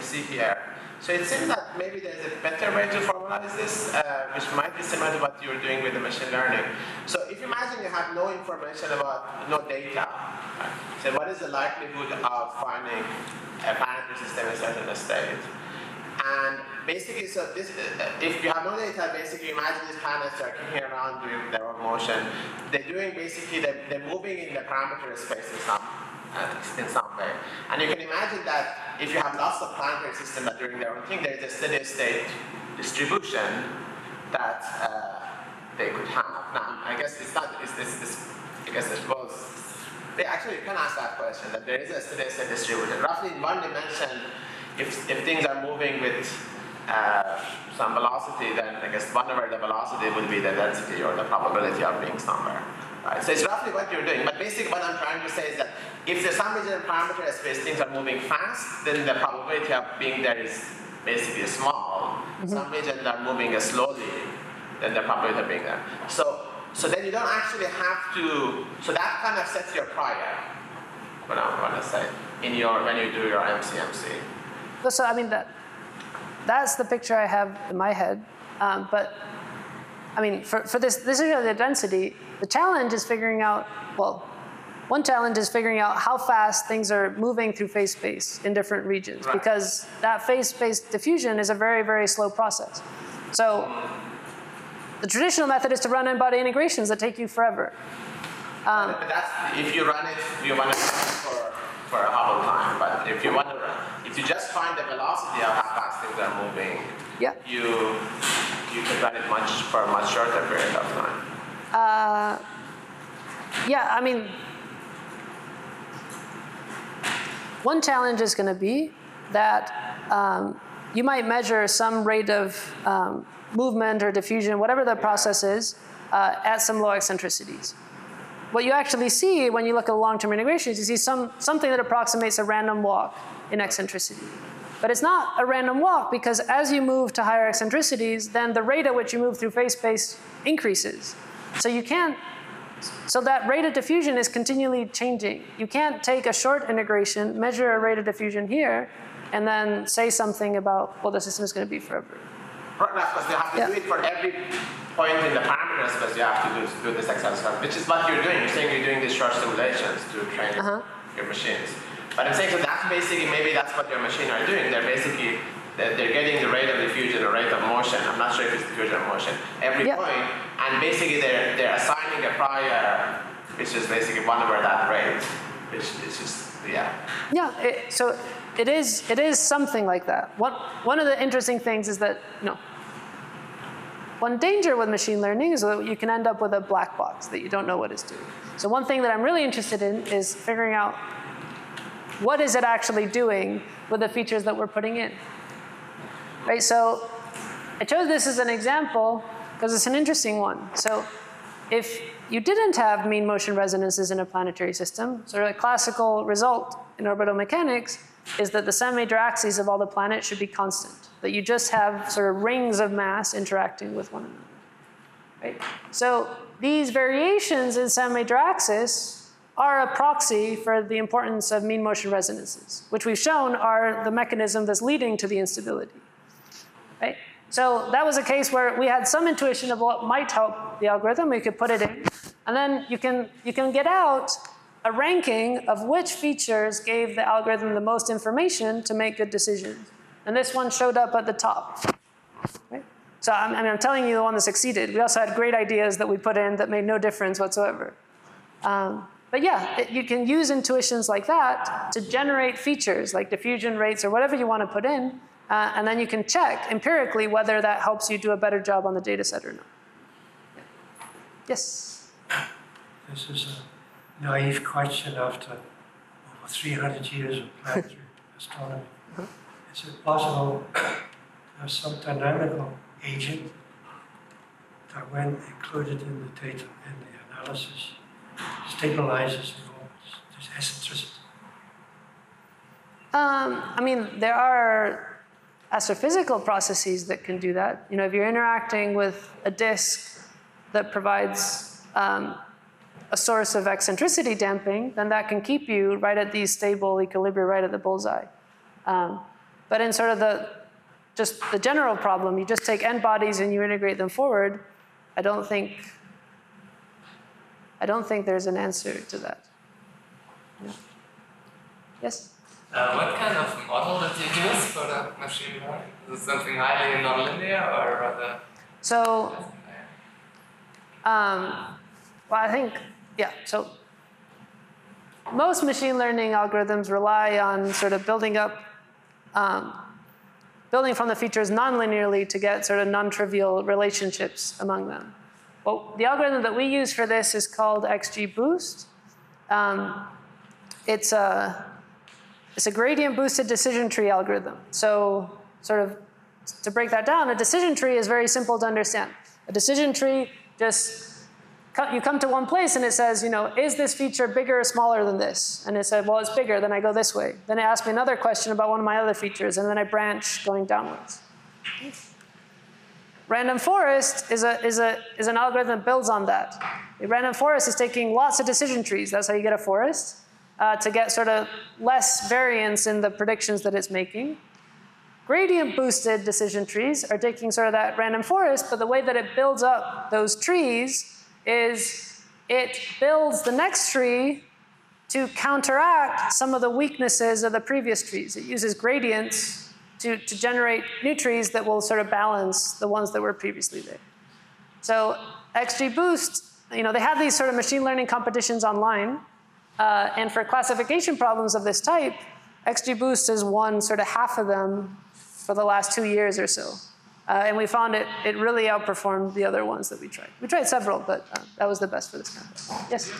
see here. So it seems that maybe there's a better way to formalize this, uh, which might be similar to what you're doing with the machine learning. So if you imagine you have no information about, no data, right? So what is the likelihood of finding a planetary system in a certain state? And basically, so this, if you have no data, basically imagine these planets are kicking around doing their own motion. They're doing basically, they're, they're moving in the parameter space in some, uh, in some way. And you can imagine that if you have lots of planetary systems that are doing their own thing, there's a steady state distribution that uh, they could have. Now, I guess it's not, it's this, this I guess it was, they actually you can ask that question, that there is a steady state distribution. Roughly in one dimension, If, if things are moving with uh, some velocity, then I guess one over the velocity would be the density or the probability of being somewhere. Right? So it's roughly what you're doing. But basically what I'm trying to say is that if there's some region in parameter space, things are moving fast, then the probability of being there is basically small. Mm-hmm. Some regions are moving slowly, then the probability of being there. So, so then you don't actually have to, so that kind of sets your prior, what I want to say, in your, when you do your M C M C. So I mean that that's the picture I have in my head. Um, but I mean for, for this this issue of the density, the challenge is figuring out, well, one challenge is figuring out how fast things are moving through phase space in different regions, right. Because that phase space diffusion is a very, very slow process. So the traditional method is to run n-body integrations that take you forever. Um, but that's, if you run it, you want to run it for, for a Hubble time, but if you want to run If you just find the velocity of how fast things are moving, yeah. you you can run it much for a much shorter period of time. Uh, yeah, I mean, one challenge is going to be that um, you might measure some rate of um, movement or diffusion, whatever the process is, uh, at some low eccentricities. What you actually see when you look at long-term integrations, you see some, something that approximates a random walk in eccentricity. But it's not a random walk, because as you move to higher eccentricities, then the rate at which you move through phase space increases. So you can't, so that rate of diffusion is continually changing. You can't take a short integration, measure a rate of diffusion here, and then say something about, well, the system is going to be forever. Right, because you have to yeah. do it for every point in the parameter space. You have to do, do this exercise, which is what you're doing. You're saying you're doing these short simulations to train uh-huh. your machines. But I'm saying, so that's basically, maybe that's what your machine are doing. They're basically, they're, they're getting the rate of diffusion or rate of motion. I'm not sure if it's diffusion or motion. Every yeah. point, and basically they're, they're assigning a prior, which is basically one over that rate, which is just, yeah. Yeah, it, so it is, it is something like that. One, one of the interesting things is that, you know, one danger with machine learning is that you can end up with a black box that you don't know what it's doing. So one thing that I'm really interested in is figuring out what is it actually doing with the features that we're putting in. Right, so I chose this as an example because it's an interesting one. So if you didn't have mean motion resonances in a planetary system, so a classical result in orbital mechanics is that the semi-major axes of all the planets should be constant, that you just have sort of rings of mass interacting with one another. Right? So these variations in semi-major axis are a proxy for the importance of mean motion resonances, which we've shown are the mechanism that's leading to the instability. Right? So that was a case where we had some intuition of what might help the algorithm. We could put it in, and then you can, you can get out a ranking of which features gave the algorithm the most information to make good decisions. And this one showed up at the top. Right? So I'm, I mean, I'm telling you the one that succeeded. We also had great ideas that we put in that made no difference whatsoever. Um, but yeah, it, you can use intuitions like that to generate features like diffusion rates or whatever you want to put in, uh, and then you can check empirically whether that helps you do a better job on the data set or not. Yes? This is a naive question after over three hundred years of planetary astronomy. Uh-huh. Is it possible to have some dynamical agent that, when included in the data, in the analysis, stabilizes the orbits, this eccentricity? Um, I mean, there are astrophysical processes that can do that. You know, if you're interacting with a disk that provides um, a source of eccentricity damping, then that can keep you right at these stable equilibria, right at the bullseye. Um, But in sort of the, just the general problem, you just take n bodies and you integrate them forward, I don't think, I don't think there's an answer to that. Yeah. Yes? Uh, what kind of model did you use for the machine learning? Is it something highly nonlinear or rather? So, um, well, I think, yeah, so most machine learning algorithms rely on sort of building up, um, building from the features nonlinearly to get sort of non-trivial relationships among them. Well, the algorithm that we use for this is called XGBoost. Um, it's a It's a gradient boosted decision tree algorithm. So sort of to break that down, a decision tree is very simple to understand. A decision tree just, you come to one place and it says, you know, is this feature bigger or smaller than this? And it said, well, it's bigger, then I go this way. Then it asks me another question about one of my other features, and then I branch going downwards. Random forest is, a, is, a, is an algorithm that builds on that. A random forest is taking lots of decision trees. That's how you get a forest. Uh, to get sort of less variance in the predictions that it's making. Gradient boosted decision trees are taking sort of that random forest, but the way that it builds up those trees is it builds the next tree to counteract some of the weaknesses of the previous trees. It uses gradients to, to generate new trees that will sort of balance the ones that were previously there. So XGBoost, you know, they have these sort of machine learning competitions online. Uh, and for classification problems of this type, XGBoost has won sort of half of them for the last two years or so. Uh, and we found it, it really outperformed the other ones that we tried. We tried several, but uh, that was the best for this kind of thing. Yes?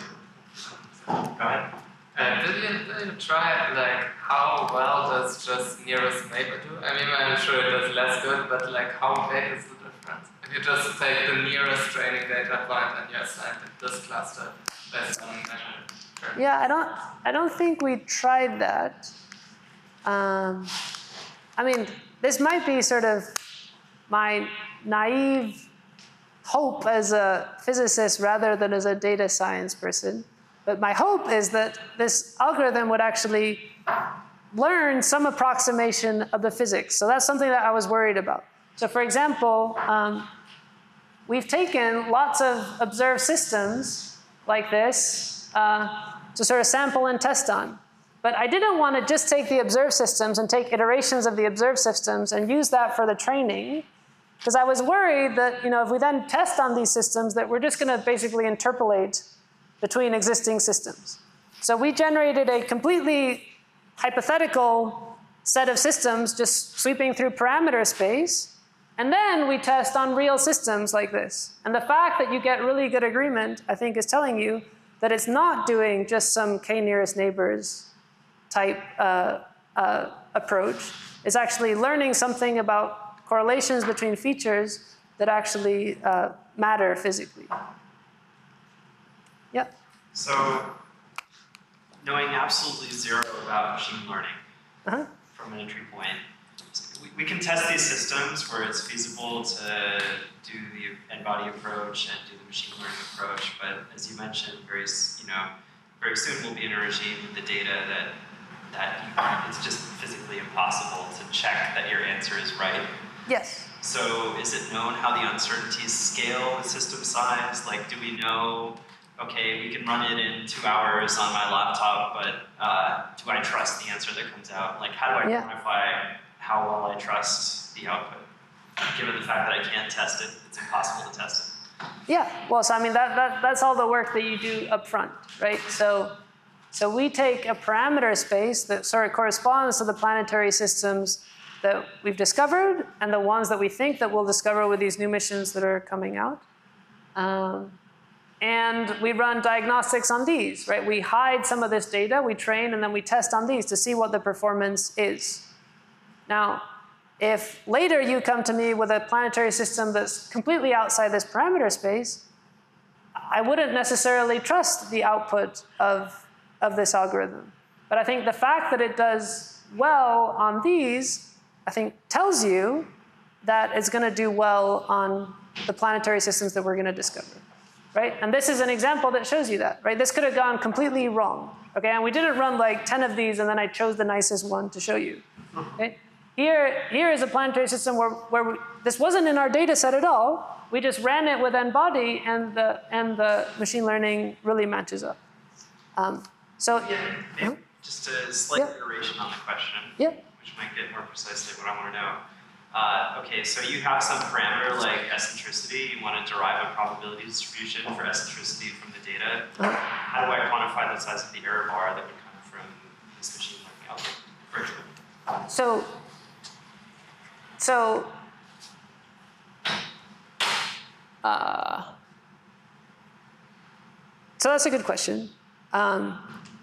Go ahead. Uh, did, you, did you try, like, how well does just nearest neighbor do? I mean, I'm sure it does less good, but like, how big is the difference? If you just take the nearest training data point and you assign this cluster based on measurement. Yeah, I don't, I don't think we tried that. Um, I mean, this might be sort of my naive hope as a physicist rather than as a data science person. But my hope is that this algorithm would actually learn some approximation of the physics. So that's something that I was worried about. So for example, um, we've taken lots of observed systems like this uh, to sort of sample and test on. But I didn't want to just take the observed systems and take iterations of the observed systems and use that for the training, because I was worried that, you know, if we then test on these systems, that we're just going to basically interpolate between existing systems. So we generated a completely hypothetical set of systems just sweeping through parameter space, and then we test on real systems like this. And the fact that you get really good agreement, I think, is telling you that it's not doing just some k-nearest neighbors type uh, uh, approach. It's actually learning something about correlations between features that actually uh, matter physically. Yep. So, knowing absolutely zero about machine learning uh-huh. from an entry point, we, we can test these systems where it's feasible to do the n-body approach and do the machine learning approach, but as you mentioned, very, you know, very soon we'll be in a regime with the data that, that you, it's just physically impossible to check that your answer is right. Yes. So is it known how the uncertainties scale with system size? Like, do we know, okay, we can run it in two hours on my laptop, but uh, do I trust the answer that comes out? Like, how do I yeah. quantify how well I trust the output, given the fact that I can't test it? It's impossible to test it. Yeah, well, so I mean, that, that, that's all the work that you do up front, right? So, so we take a parameter space that sort of corresponds to the planetary systems that we've discovered and the ones that we think that we'll discover with these new missions that are coming out. Um, and we run diagnostics on these, right? We hide some of this data, we train, and then we test on these to see what the performance is. Now, if later you come to me with a planetary system that's completely outside this parameter space, I wouldn't necessarily trust the output of, of this algorithm. But I think the fact that it does well on these, I think tells you that it's going to do well on the planetary systems that we're going to discover, right? And this is an example that shows you that, right? This could have gone completely wrong, okay? And we didn't run like ten of these and then I chose the nicest one to show you, okay? Here, here is a planetary system where, where we, this wasn't in our data set at all. We just ran it with N-body, and the, and the machine learning really matches up. Um, so, Yeah, maybe uh-huh. just a slight Yeah. iteration on the question, Yeah. which might get more precisely what I want to know. Uh, okay, so you have some parameter like eccentricity. You want to derive a probability distribution for eccentricity from the data. Uh-huh. How do I quantify the size of the error bar that would come from this machine learning algorithm? Virtually. So, so, uh, so that's a good question. Um,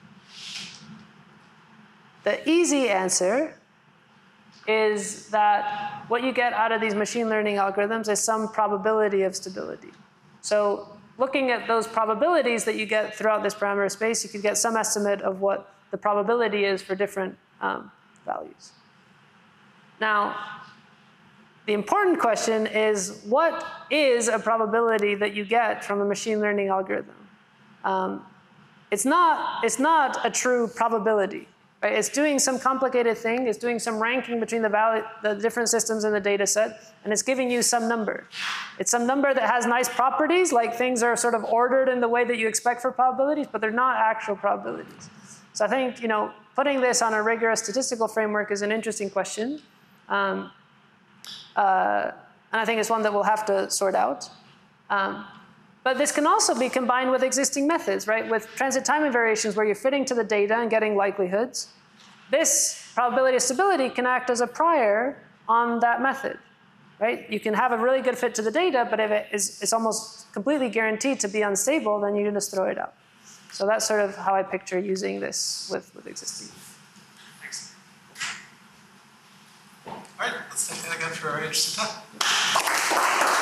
the easy answer is that what you get out of these machine learning algorithms is some probability of stability. So looking at those probabilities that you get throughout this parameter space, you could get some estimate of what the probability is for different um, values. Now, the important question is, what is a probability that you get from a machine learning algorithm? Um, it's not, it's not a true probability. Right? It's doing some complicated thing. It's doing some ranking between the, value, the different systems in the data set, and it's giving you some number. It's some number that has nice properties, like things are sort of ordered in the way that you expect for probabilities, but they're not actual probabilities. So I think, you know, putting this on a rigorous statistical framework is an interesting question. Um, uh, and I think it's one that we'll have to sort out. Um, But this can also be combined with existing methods, right? With transit timing variations where you're fitting to the data and getting likelihoods. This probability of stability can act as a prior on that method, right? You can have a really good fit to the data, but if it is, it's almost completely guaranteed to be unstable, then you just throw it out. So that's sort of how I picture using this with, with existing. Thanks. All right, let's thank that again for a very interesting talk.